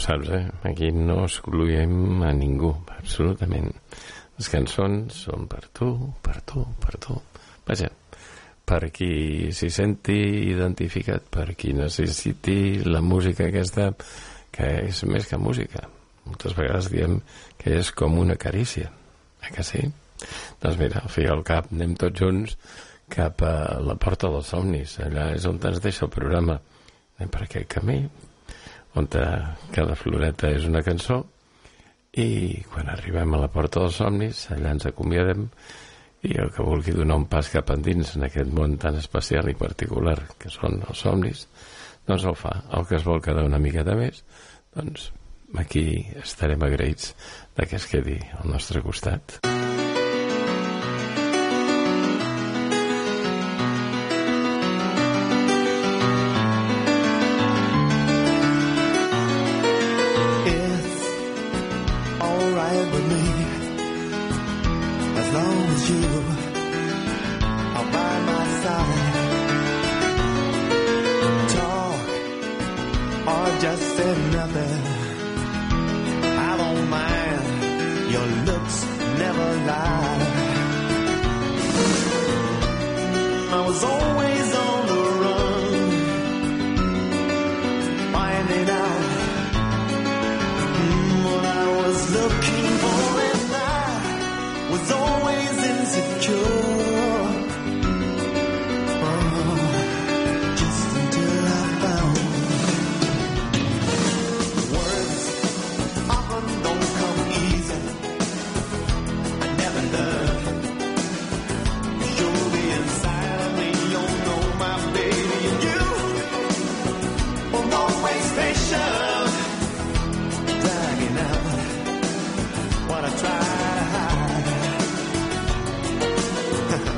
saps, aquí no excluïm a ningú, absolutament. Les cançons són per tu, per tu, per tu. Vaja, per qui s'hi senti identificat, per qui necessiti la música aquesta, que és més que música. Moltes vegades diem que és com una carícia, que sí? Doncs mira, al fi i al cap anem tots junts cap a la Porta dels Somnis. Allà és on ens deixa el programa. Anem per aquest camí, on cada floreta és una cançó, i quan arribem a la Porta dels Somnis, allà ens acomiadem, i el que vulgui donar un pas cap endins en aquest món tan especial i particular que són els somnis, doncs el fa. El que es vol quedar una miqueta més, doncs aquí estarem agraïts de que es quedi al nostre costat. What I try to hide.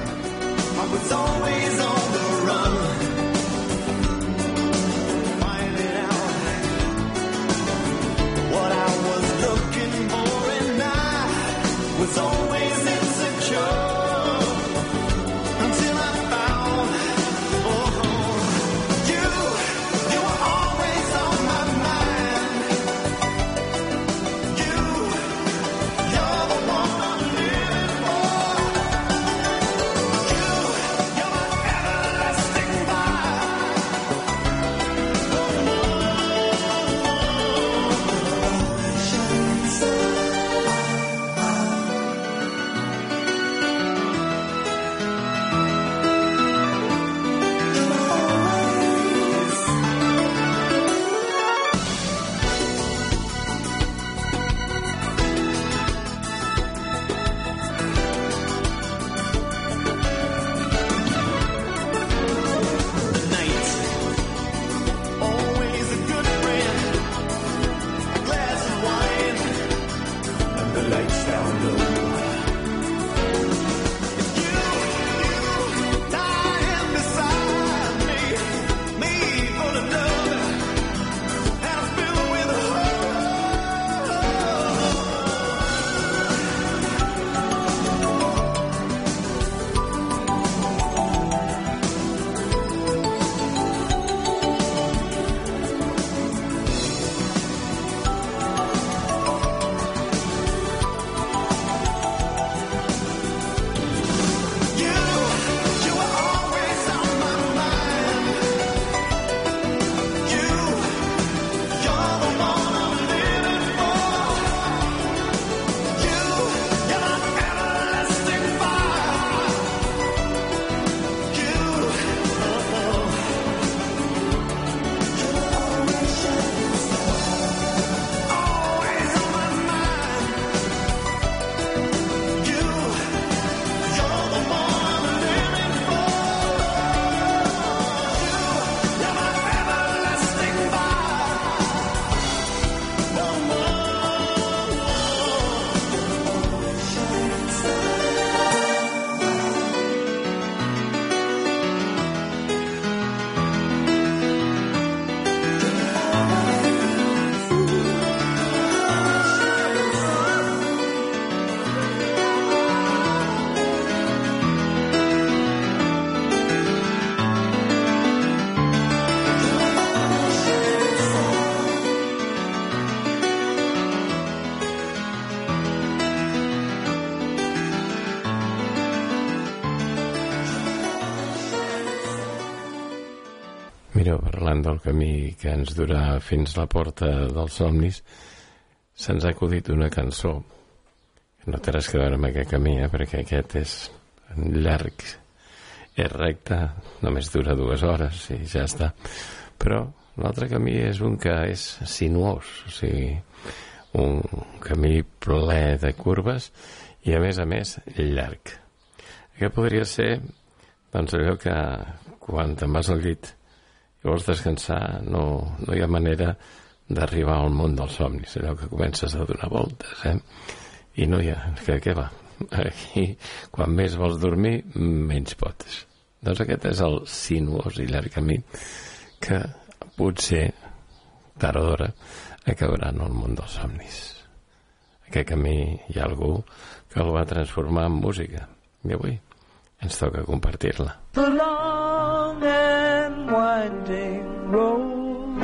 Mira, parlant del camí que ens durà fins a la porta dels somnis, se'ns ha acudit una cançó que no té res a veure amb aquest camí, perquè aquest és llarg, és recte, només dura 2 hores i ja està. Però l'altre camí és un que és sinuós, o sigui, un camí ple de curves i a més llarg. Aquest podria ser doncs allò que quan te'n vas al llit i vols descansar no hi ha manera d'arribar al món dels somnis, allò que comences a donar voltes, i no hi ha, què va? Aquí, quan més vols dormir, menys pots. Doncs aquest és el sinuós i llarg camí que potser, tard o d'hora, acabarà en el món dels somnis. Aquest camí hi ha algú que el va transformar en música i avui ens toca compartir-la. The long and winding road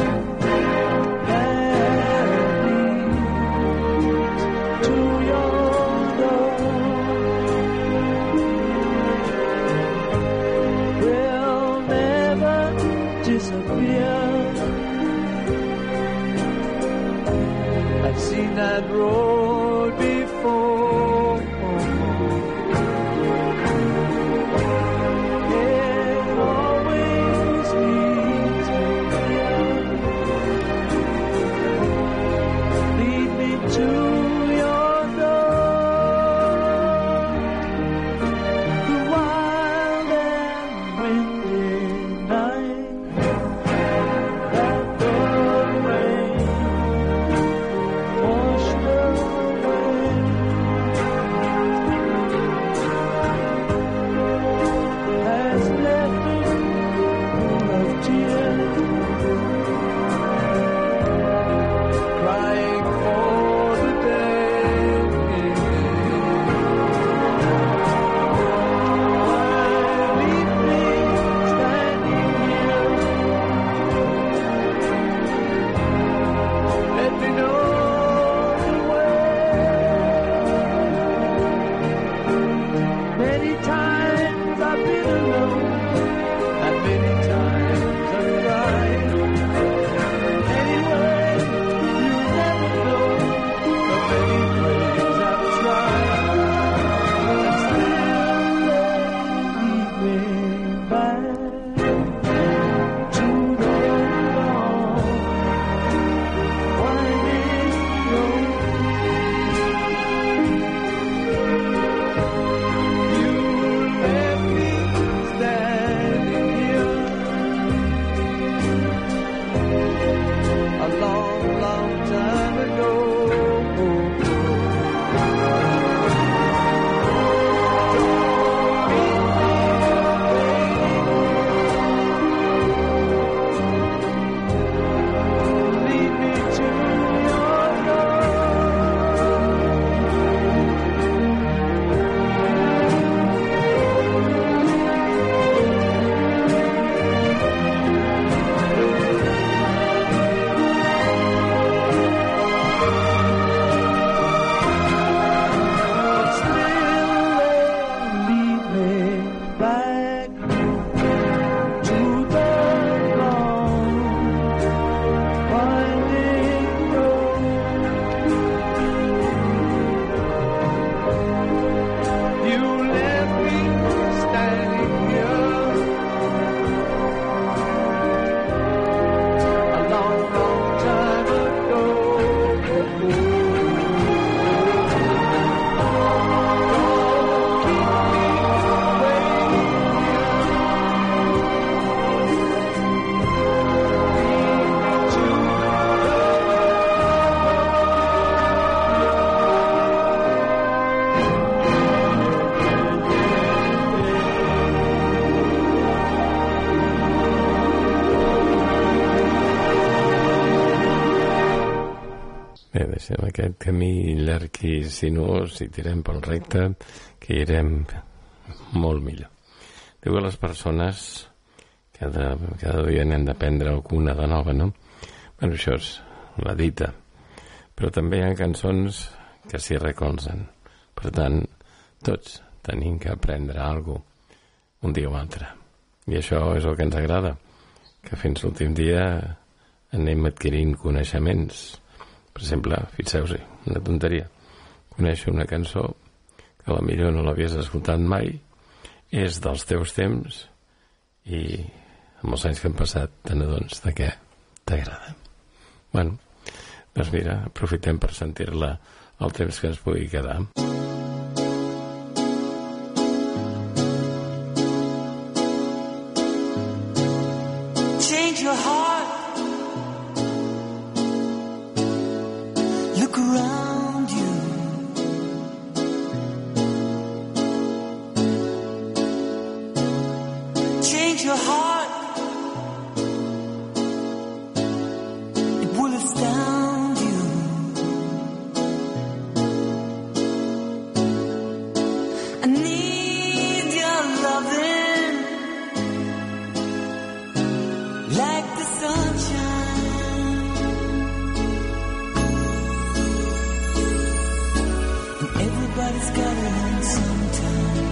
that leads to your door will never disappear. I've seen that road before. Deixem aquest camí llarg i sinuós i tirem pel recte, que irem molt millor. Diu que les persones cada dia n'hem d'aprendre alguna de nova, no? Bueno, això és la dita. Però també hi ha cançons que s'hi recolzen. Per tant, tots tenim que aprendre alguna cosa un dia o altre. I això és el que ens agrada, que fins l'últim dia anem adquirint coneixements. Per exemple, fixeu-s'hi, una tonteria. Conèixer una cançó que a la millor no l'havies escoltat mai, és dels teus temps i amb els anys que han passat te n'adones de què t'agrada. Bueno, doncs mira, aprofitem per sentir-la el temps que ens pugui quedar. Change your heart. Look around you. Change your heart. It will astound you. I need your loving like the sunshine. And everybody's got to learn sometime.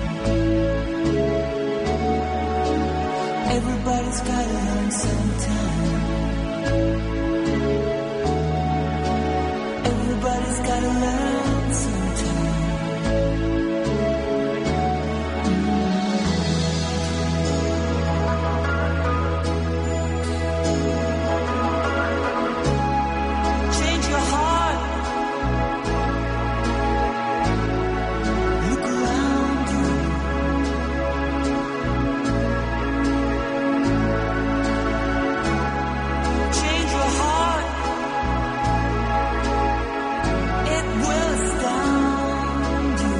Everybody's got to learn sometime. Everybody's got to learn sometime. Change your heart. Look around you. Change your heart. It will astound you.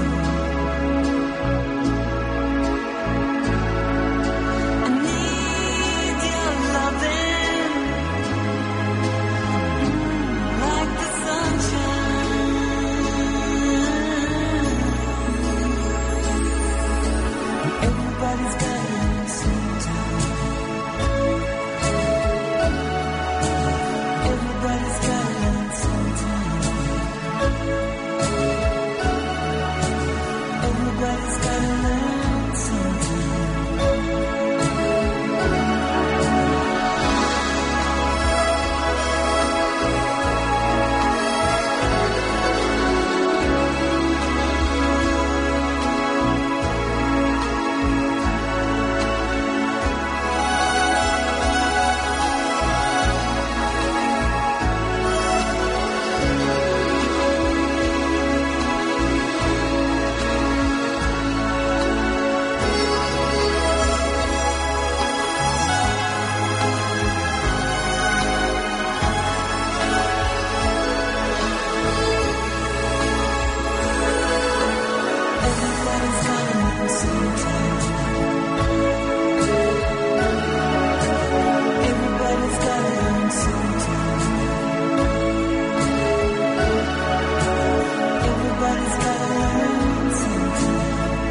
I need your loving like the sunshine. Everybody's got to learn sometime. Everybody's got to learn sometime. Everybody's got to learn sometime. Everybody's got to learn sometime. Everybody's got to learn sometime. Everybody's got to learn sometime.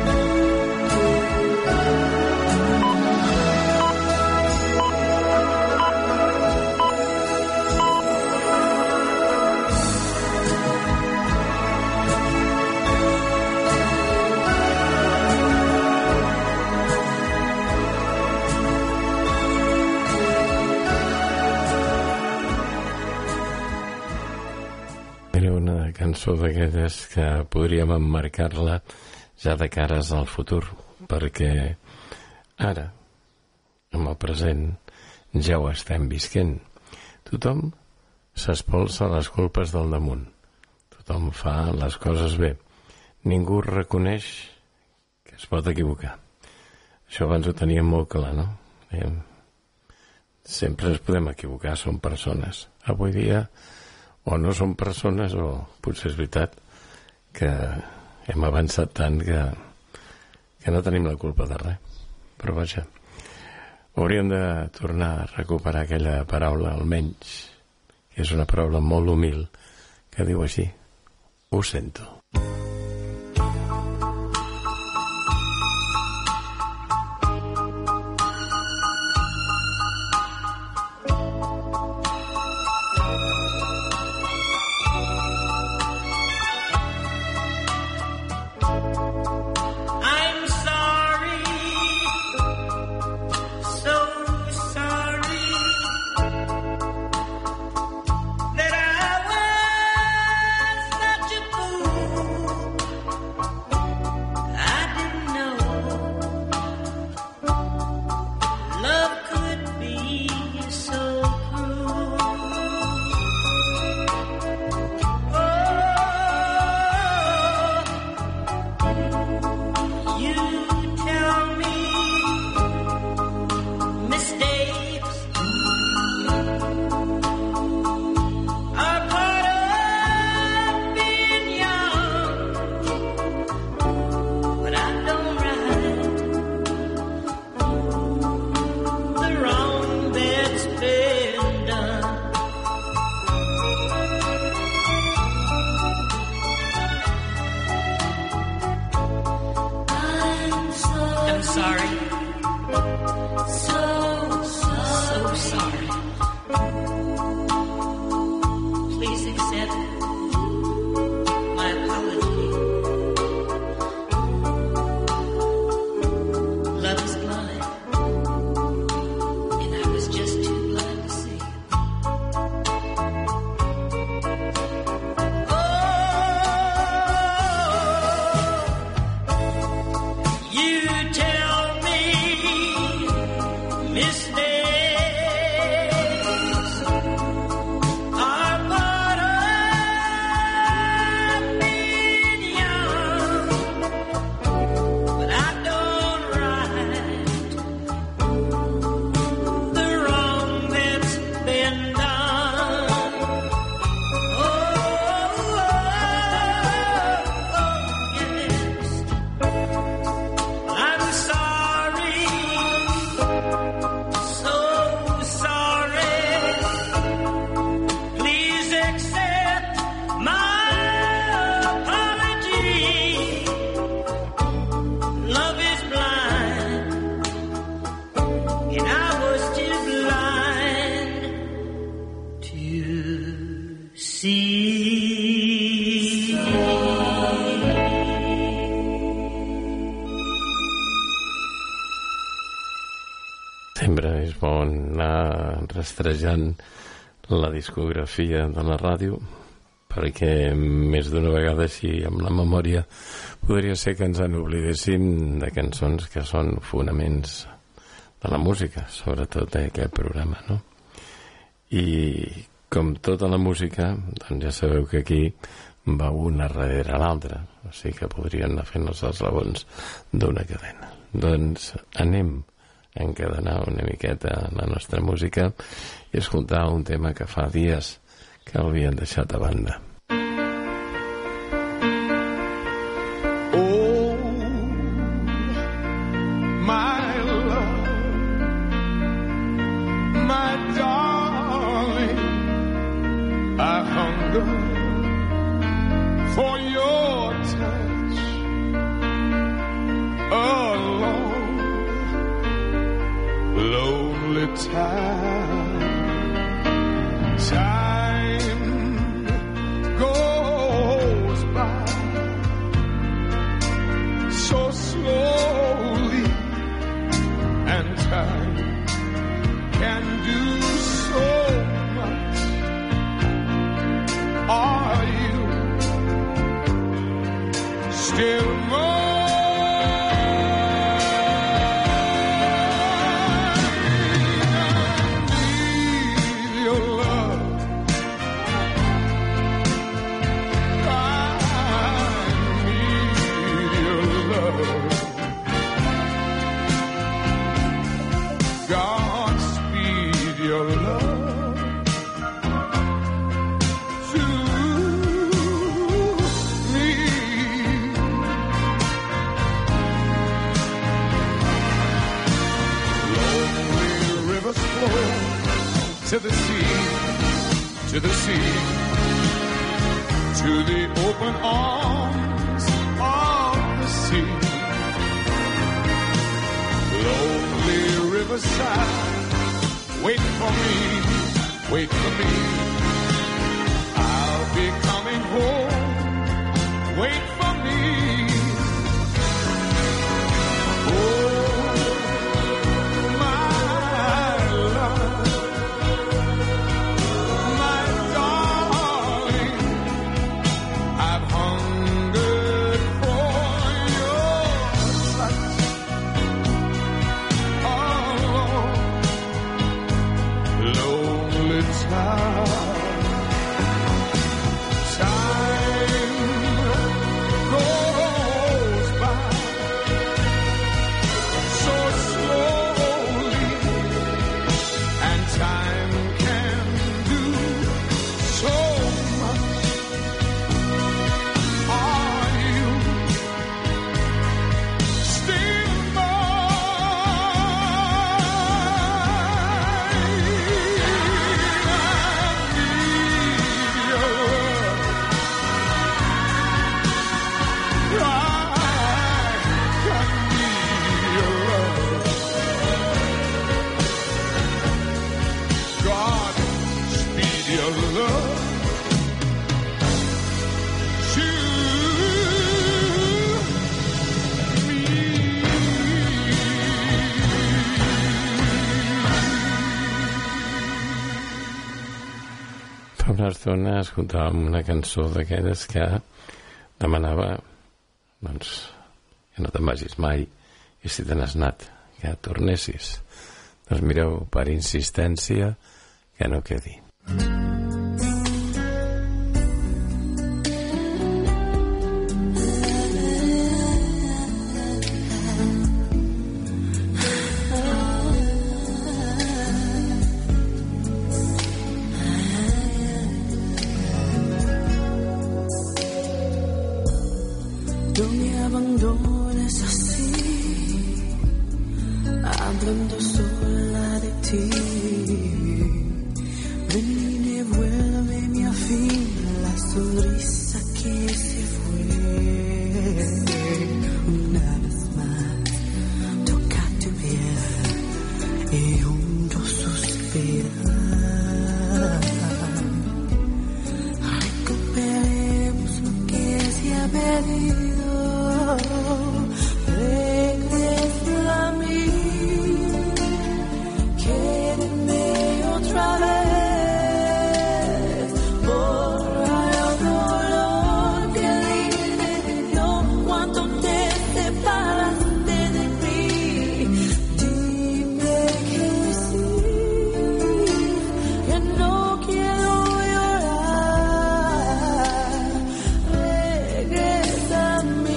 Era una cançó d'aquelles que podríem emmarcar-la ja de cares al futur, perquè ara, amb el present, ja ho estem visquent. Tothom s'espolsa les culpes del damunt. Tothom fa les coses bé. Ningú reconeix que es pot equivocar. Això abans ho teníem molt clar, no? Sempre ens podem equivocar, som persones. Avui dia o no som persones o potser és veritat que hem avançat tant que no tenim la culpa de res. Però vaja, hauríem de tornar a recuperar aquella paraula, almenys, que és una paraula molt humil, que diu així: ho sento. I'm sorry, so sorry. sorry. So sorry. Please accept my apology. Love is blind, and I was just too blind to see. You tell me mistakes are part of being young, but I don't right the wrong that's been done. Yes. I'm sorry, so sorry. Please accept my apology. Love is blind, and I was too blind to see. Sempre és bo anar rastrejant la discografia de la ràdio, perquè més d'una vegada així amb la memòria podria ser que ens en oblidéssim de cançons que són fonaments de la música, sobretot d'aquest programa, no? I com tota la música, doncs ja sabeu que aquí va una darrere l'altra, o sigui que podrien anar fent els eslabons d'una cadena. Doncs anem a encadenar una miqueta la nostra música i escoltar un tema que fa dies que l'havien deixat a banda. Oh, my love, my darling, I hunger for your touch alone, lonely time goes by so slowly, and time can do so much. Are you still mine? To the sea, to the sea, to the open arms of the sea. Lonely riverside, wait for me, wait for me. I'll be coming home, wait for me. Oh, time una estona escoltàvem una cançó d'aquelles que demanava, doncs, que no te'n vagis mai, i si te n'has anat, que tornessis. Doncs mireu, per insistència, que no quedi. No me abandones así, hablando sola de ti. Ven y devuélveme al fin la sonrisa que se fue. Una vez más, toca tu piel y juntos suspirar. Recuperemos lo que se ha perdido. Regresa a mí, quédame otra vez, borra el dolor que me dio cuando te separaste de mí. Dime que sí, que no quiero llorar. Regresa a mí.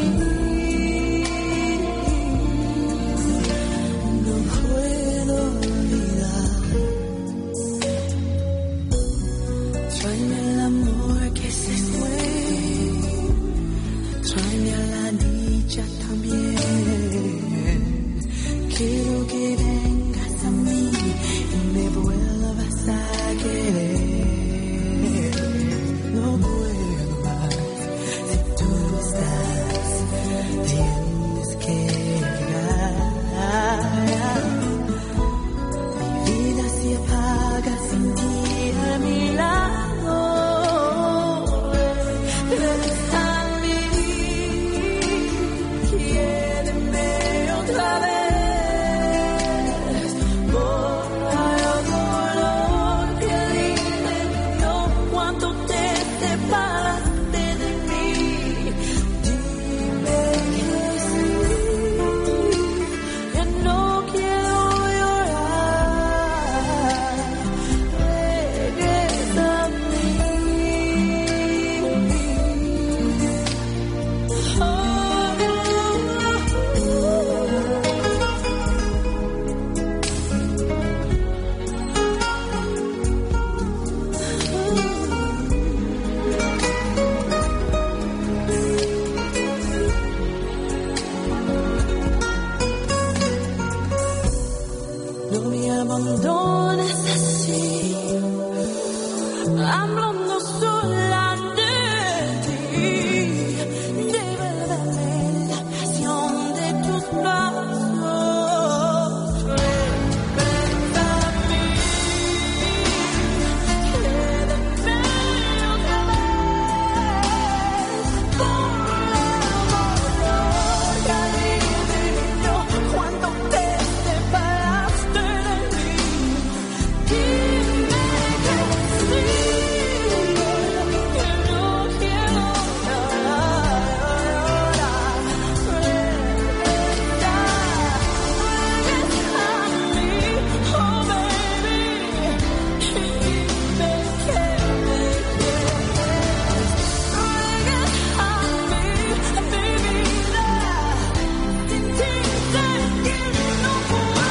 Tráeme el amor que se fue, tráeme a la dicha también. Quiero que vengas a mí y me vuelvas a querer. No puedo más si tú no estás, tienes que llegar. Mi vida se apaga sin ti a mi lado. Regresa a mí, quiéreme otra vez, borra el dolor que me dio cuando te separaste de mí. Dime que sí, que no quiero llorar. Regresa a mí. No me abandones así, hablando sola de ti. Devuélveme la pasión de tus brazos. Regresa a mí, quédame otra vez, borra el dolor que me dio cuando te separaste de mí. Dime que sí, que no quiero llorar. Regresa a mí, oh baby, dime que me quieres. Regresa a mí, mi vida, sin ti sé que no puedo.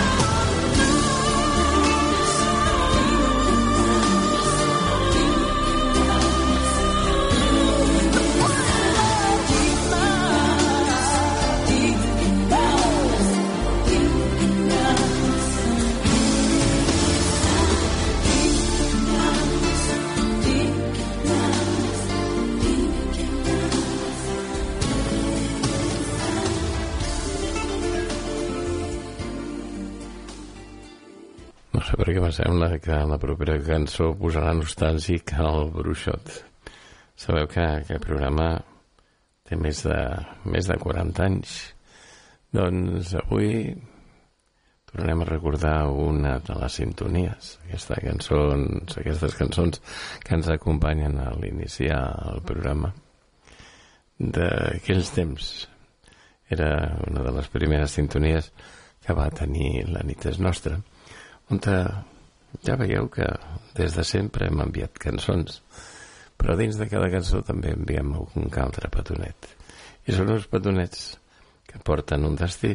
No sé per què em sembla que la propera cançó posarà nostàlgic al Bruixot. Sabeu que aquest programa té més de 40 anys. Doncs avui tornem a recordar una de les sintonies, aquestes cançons que ens acompanyen a l'iniciar el programa d'aquells temps. Era una de les primeres sintonies que va tenir La nit és nostra, on ja veieu que des de sempre hem enviat cançons, però dins de cada cançó també enviem algun altre petonet. I són uns petonets que porten un destí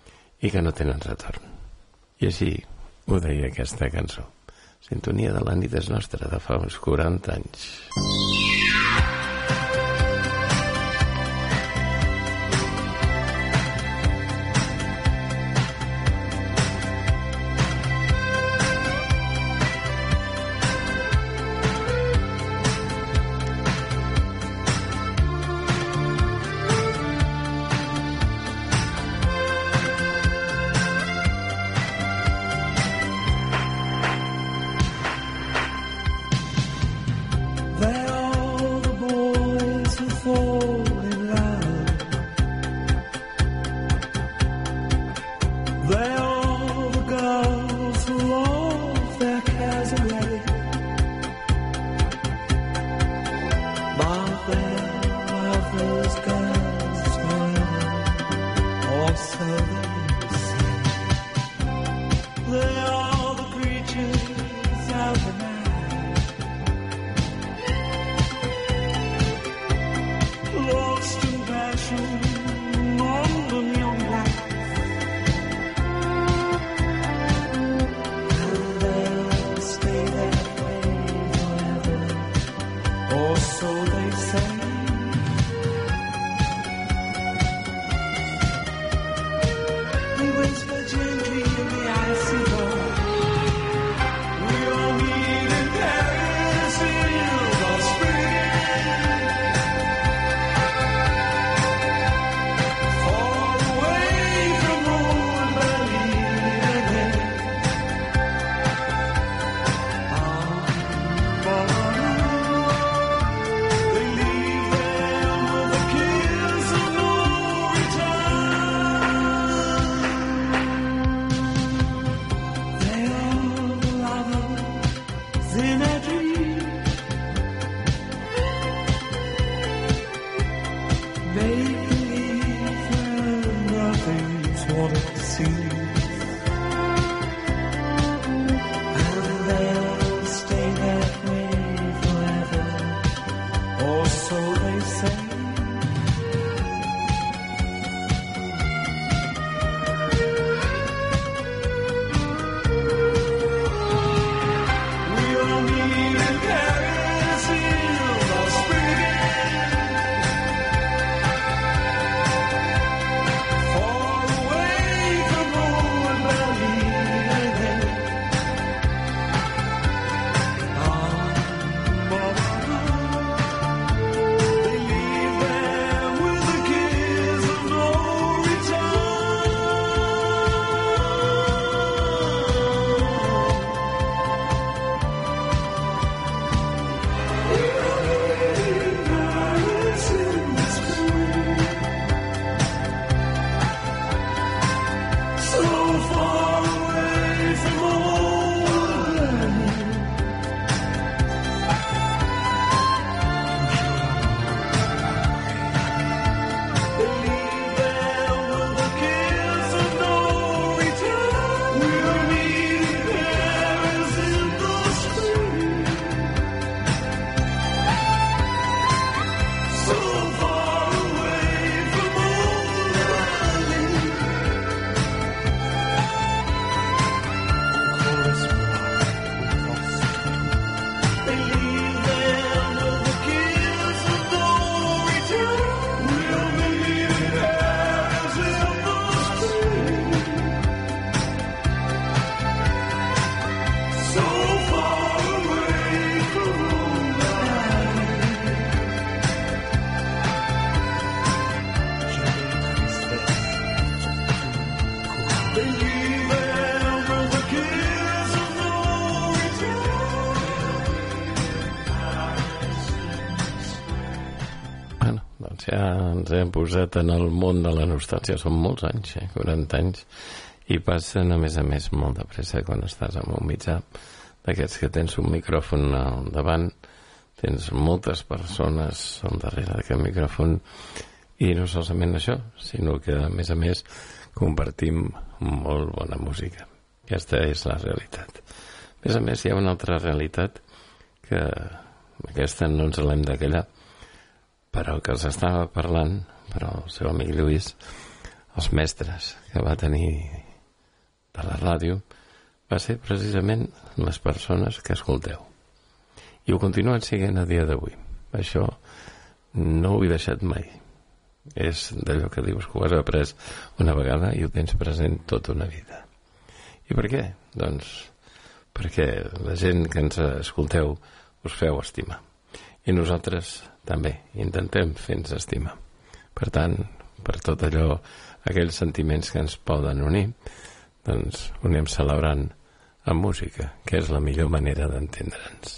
i que no tenen retorn. I així ho deia aquesta cançó. Sintonia de La nit és nostra, de fa uns 40 anys. Ja ens hem posat en el món de la nostàlgia, són molts anys, 40 anys, i passen a més molt de pressa quan estàs amb un mitjà d'aquests que tens un micròfon al davant, tens moltes persones al darrere d'aquest micròfon i no solament això, sinó que a més compartim molt bona música. Aquesta és la realitat. A més hi ha una altra realitat que aquesta no ens l'hem de callar, però que els estava parlant, però el seu amic Lluís, els mestres que va tenir de la ràdio va ser precisament les persones que escolteu. I ho continuen sent a dia d'avui. Això no ho he deixat mai. És d'allò que dius que ho has après una vegada i ho tens present tota una vida. I per què? Doncs perquè la gent que ens escolteu us feu estimar. I nosaltres també intentem fer-nos estimar. Per tant, per tot allò, aquells sentiments que ens poden unir, doncs ho anem celebrant amb música, que és la millor manera d'entendre'ns.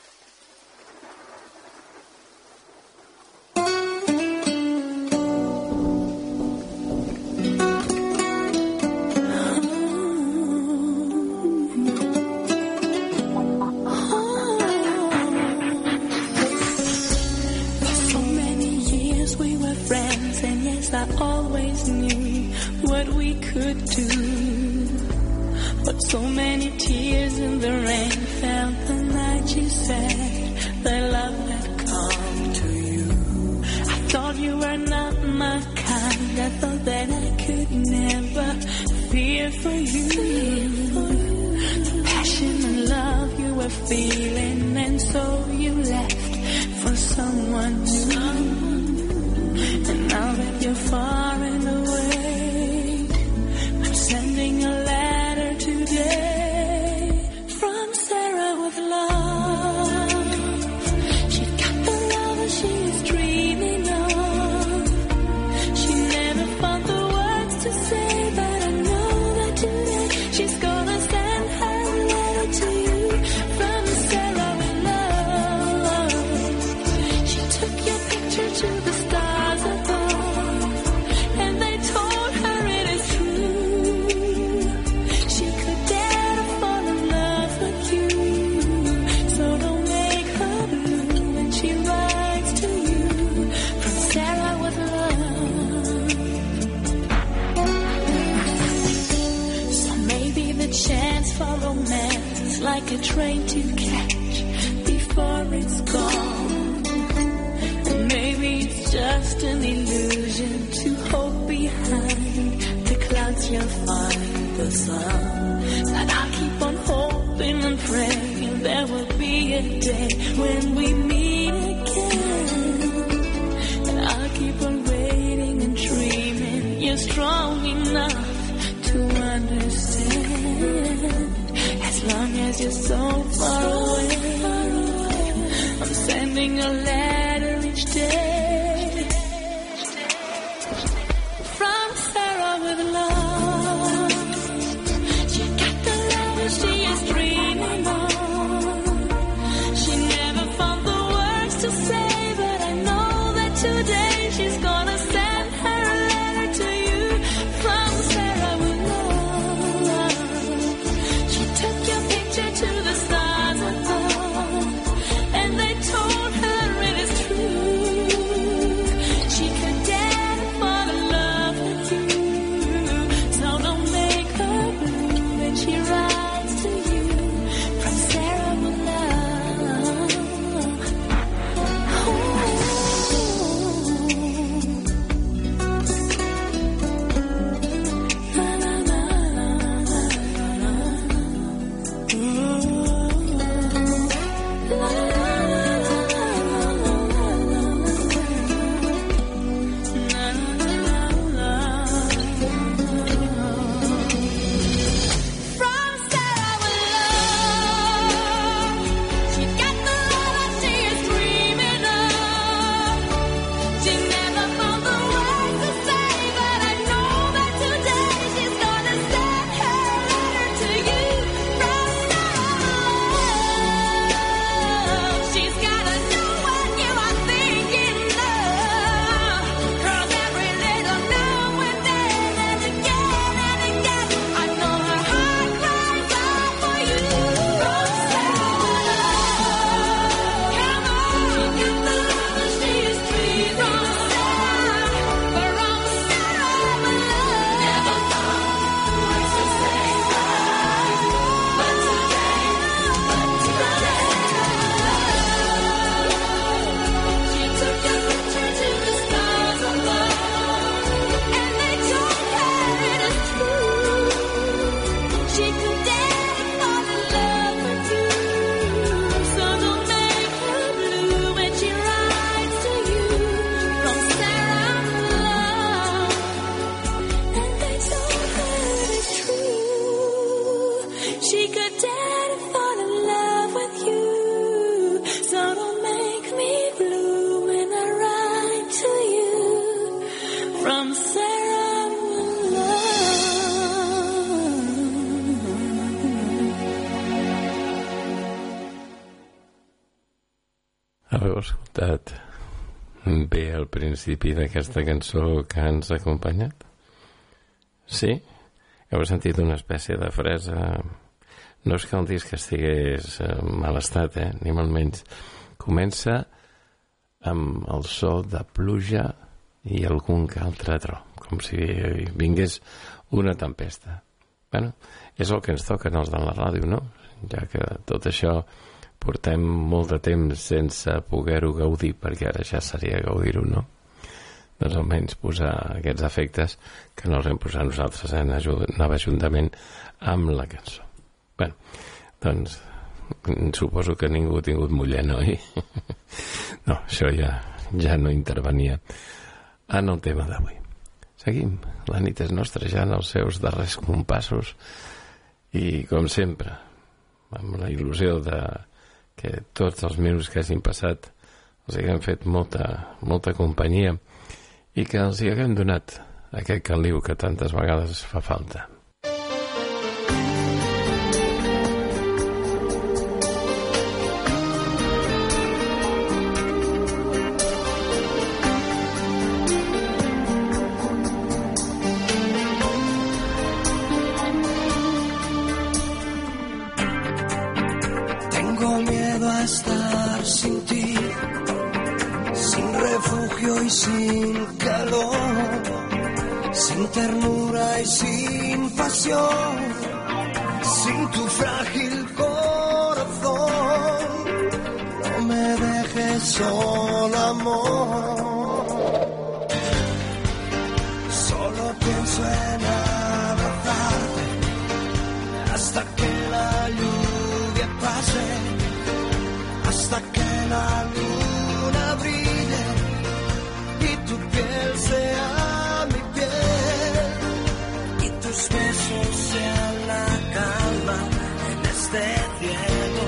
I always knew what we could do, but so many tears in the rain fell the night you said that love had come to you. I thought you were not my kind, I thought that I could never fear for you. The passion and love you were feeling, and so you left for someone new. And now that you're far and away, I'm sending a letter today from Sarah with love. She got the love she was dreaming of. She never found the words to say, but I know that today she's gonna send her a letter to you from Sarah with love. She took your picture to the stars above, and they told her it is true. She could dare to fall in love with you, so don't make her blue when she writes to you from Sarah with love. So maybe the chance for romance is like a train to catch before it's gone. Maybe it's just an illusion to hope behind the clouds you'll find the sun. But I'll keep on hoping and praying there will be a day when we meet again. And I'll keep on waiting and dreaming you're strong enough to understand. As long as you're so far away, I'm sending a letter each day from Sarah with love. She got the love she is dreaming of. She never found the words to say, but I know that today she's gonna send her a letter to you from Sarah with love. She took your picture to the stars above, and they told her it is true. Heu escoltat bé el principi d'aquesta cançó que ens ha acompanyat? Sí? Heu sentit una espècie de fresa? No és que el disc estigués en mal estat, ni molt menys. Comença amb el so de pluja i algun que altre tro, com si vingués una tempesta. Bueno, és el que ens toquen els de la ràdio, no? Ja que tot això portem molt de temps sense poder-ho gaudir, perquè ara ja seria gaudir-ho, no? Doncs almenys posar aquests efectes que no els hem posat nosaltres, anava juntament amb la cançó. Bueno, doncs suposo que ningú ha tingut muller, no? No, això ja no intervenia en el tema d'avui. Seguim, la nit és nostra ja en els seus darrers compassos i, com sempre, amb la il·lusió de que tots els minuts que hagin passat els haguem fet molta companyia i que els hi haguem donat aquest caliu que tantes vegades fa falta. Estar sin ti, sin refugio y sin calor, sin ternura y sin pasión, sin tu frágil corazón. No me dejes solo, amor. Solo pienso en abrazarte hasta que la lluvia pase, hasta que la luna brille y tu piel sea mi piel y tus besos sean la calma en este cielo.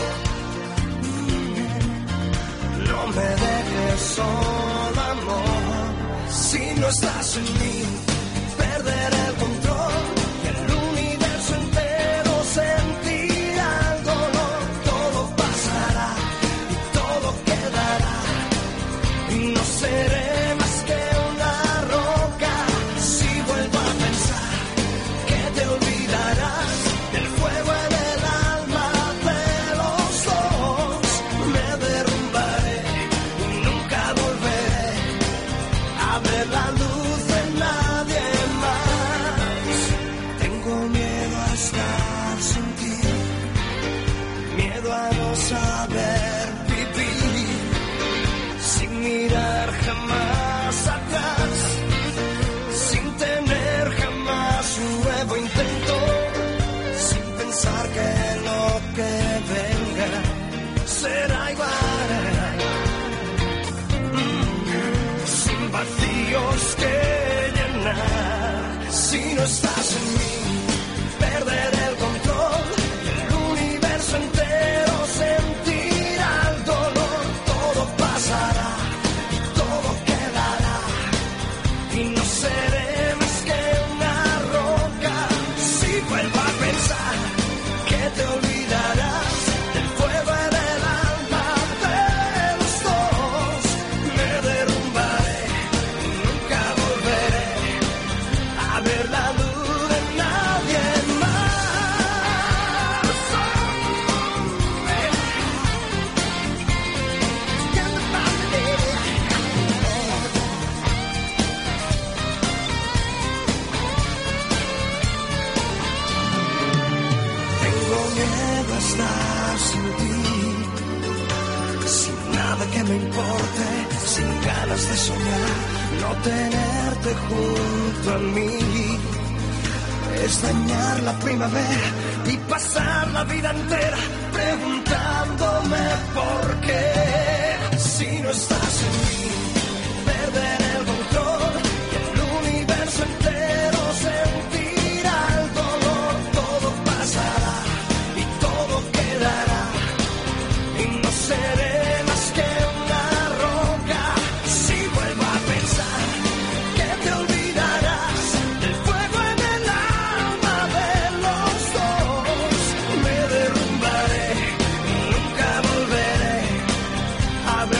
No me dejes solo, amor. Si no estás en mí, perderé el control y el universo entero sentirá el dolor. Todo pasará y todo quedará y no seré más que una roca. Si vuelvo a pensar que te olvidarás del fuego en el alma de los dos, me derrumbaré y nunca volveré a ver la luz de nadie más. Tengo miedo a estar sin ti, miedo a no saber vivir, sin mirar jamás atrás, sin tener jamás un nuevo intento, sin pensar que lo que venga será igual. Sin vacíos que llenar. Si no estás en mí, perderé el control. El universo entero sentirá el dolor. Todo pasará y todo quedará y no seré más que una roca. Si vuelvo a pensar que te olvidarás del fuego en el alma de los dos, me derrumbaré y nunca volveré a ver la luz de nadie más. Tengo miedo a estar sin ti, sin nada que me importe, sin ganas de soñar, no tenerte junto a mí. Es dañar la primavera y pasar la vida entera preguntándome por qué. Si no estás en mí, perderé el control y el universo entero sentirá el dolor. Todo pasará y todo quedará y no seré más que una roca. Si vuelvo a pensar que te olvidarás del fuego en el alma de los dos, me derrumbaré y nunca volveré a ver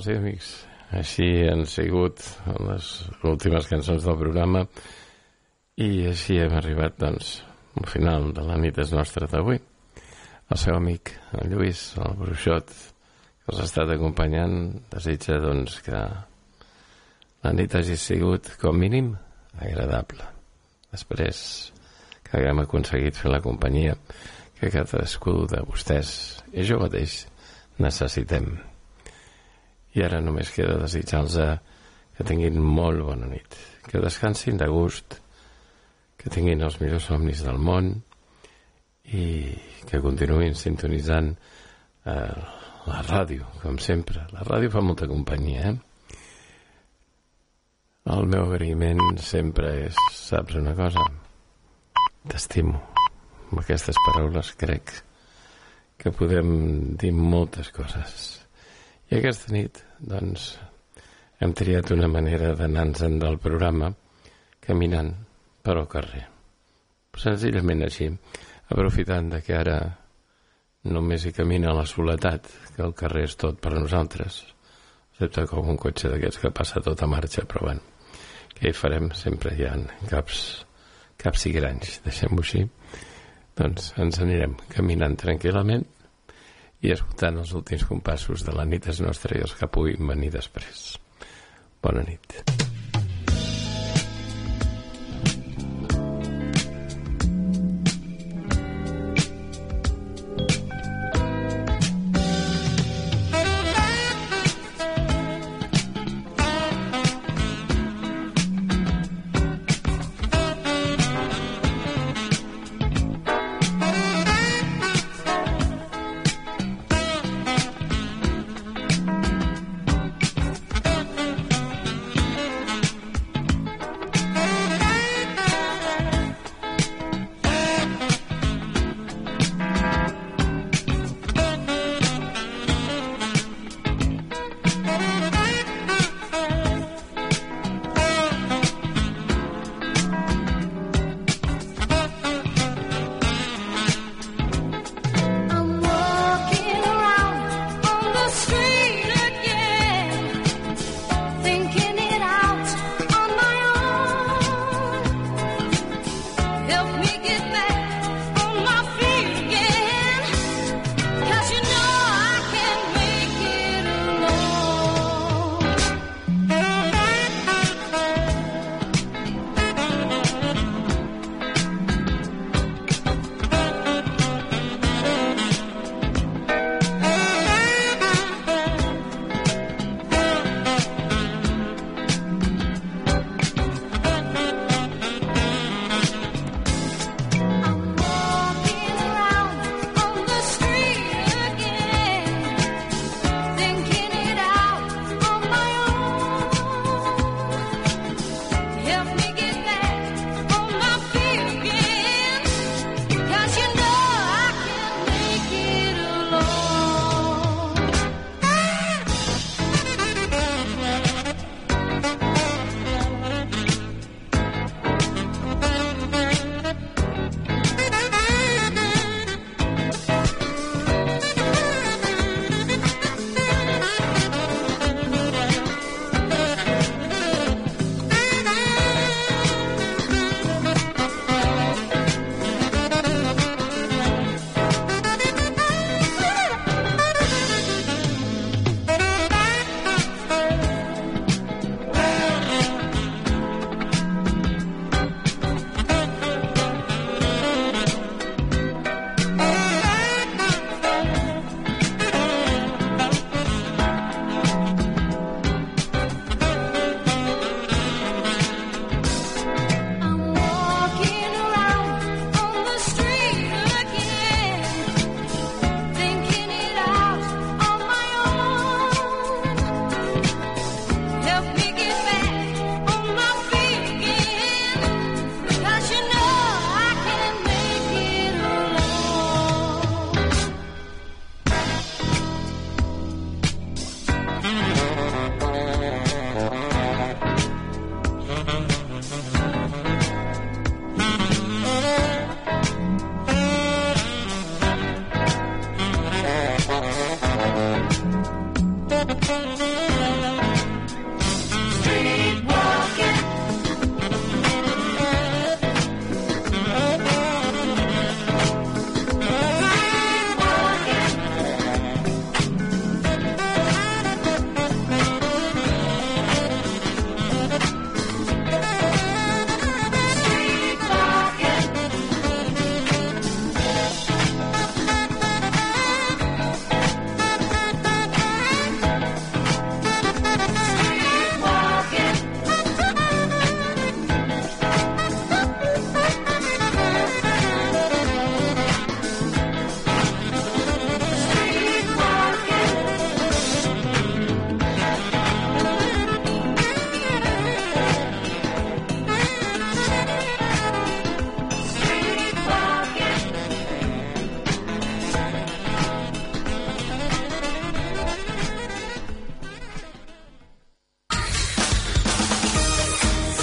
Amics i amics, així han sigut les últimes cançons del programa i així hem arribat, doncs, al final de la nit és nostra d'avui. El seu amic, el Lluís, el Bruixot, que us ha estat acompanyant, desitja, doncs, que la nit hagi sigut, com mínim, agradable. Després que haguem aconseguit fer la companyia que cadascú de vostès i jo mateix necessitem. I ara només queda desitjar-los que tinguin molt bona nit, que descansin de gust, que tinguin els millors somnis del món i que continuïn sintonitzant la ràdio, com sempre. La ràdio fa molta companyia, El meu agraïment sempre és, saps una cosa? T'estimo. Amb aquestes paraules crec que podem dir moltes coses. I aquesta nit, doncs, hem triat una manera d'anar-nos-en del programa caminant per al carrer. Senzillament així, aprofitant de que ara només hi camina la soledat, que el carrer és tot per nosaltres, excepte com un cotxe d'aquests que passa tot a marxa, però bueno, què hi farem? Sempre hi ha caps i granys, deixem-ho així. Doncs ens anirem caminant tranquil·lament i escoltant els últims compassos de La nit és nostra i els que puguin venir després. Bona nit.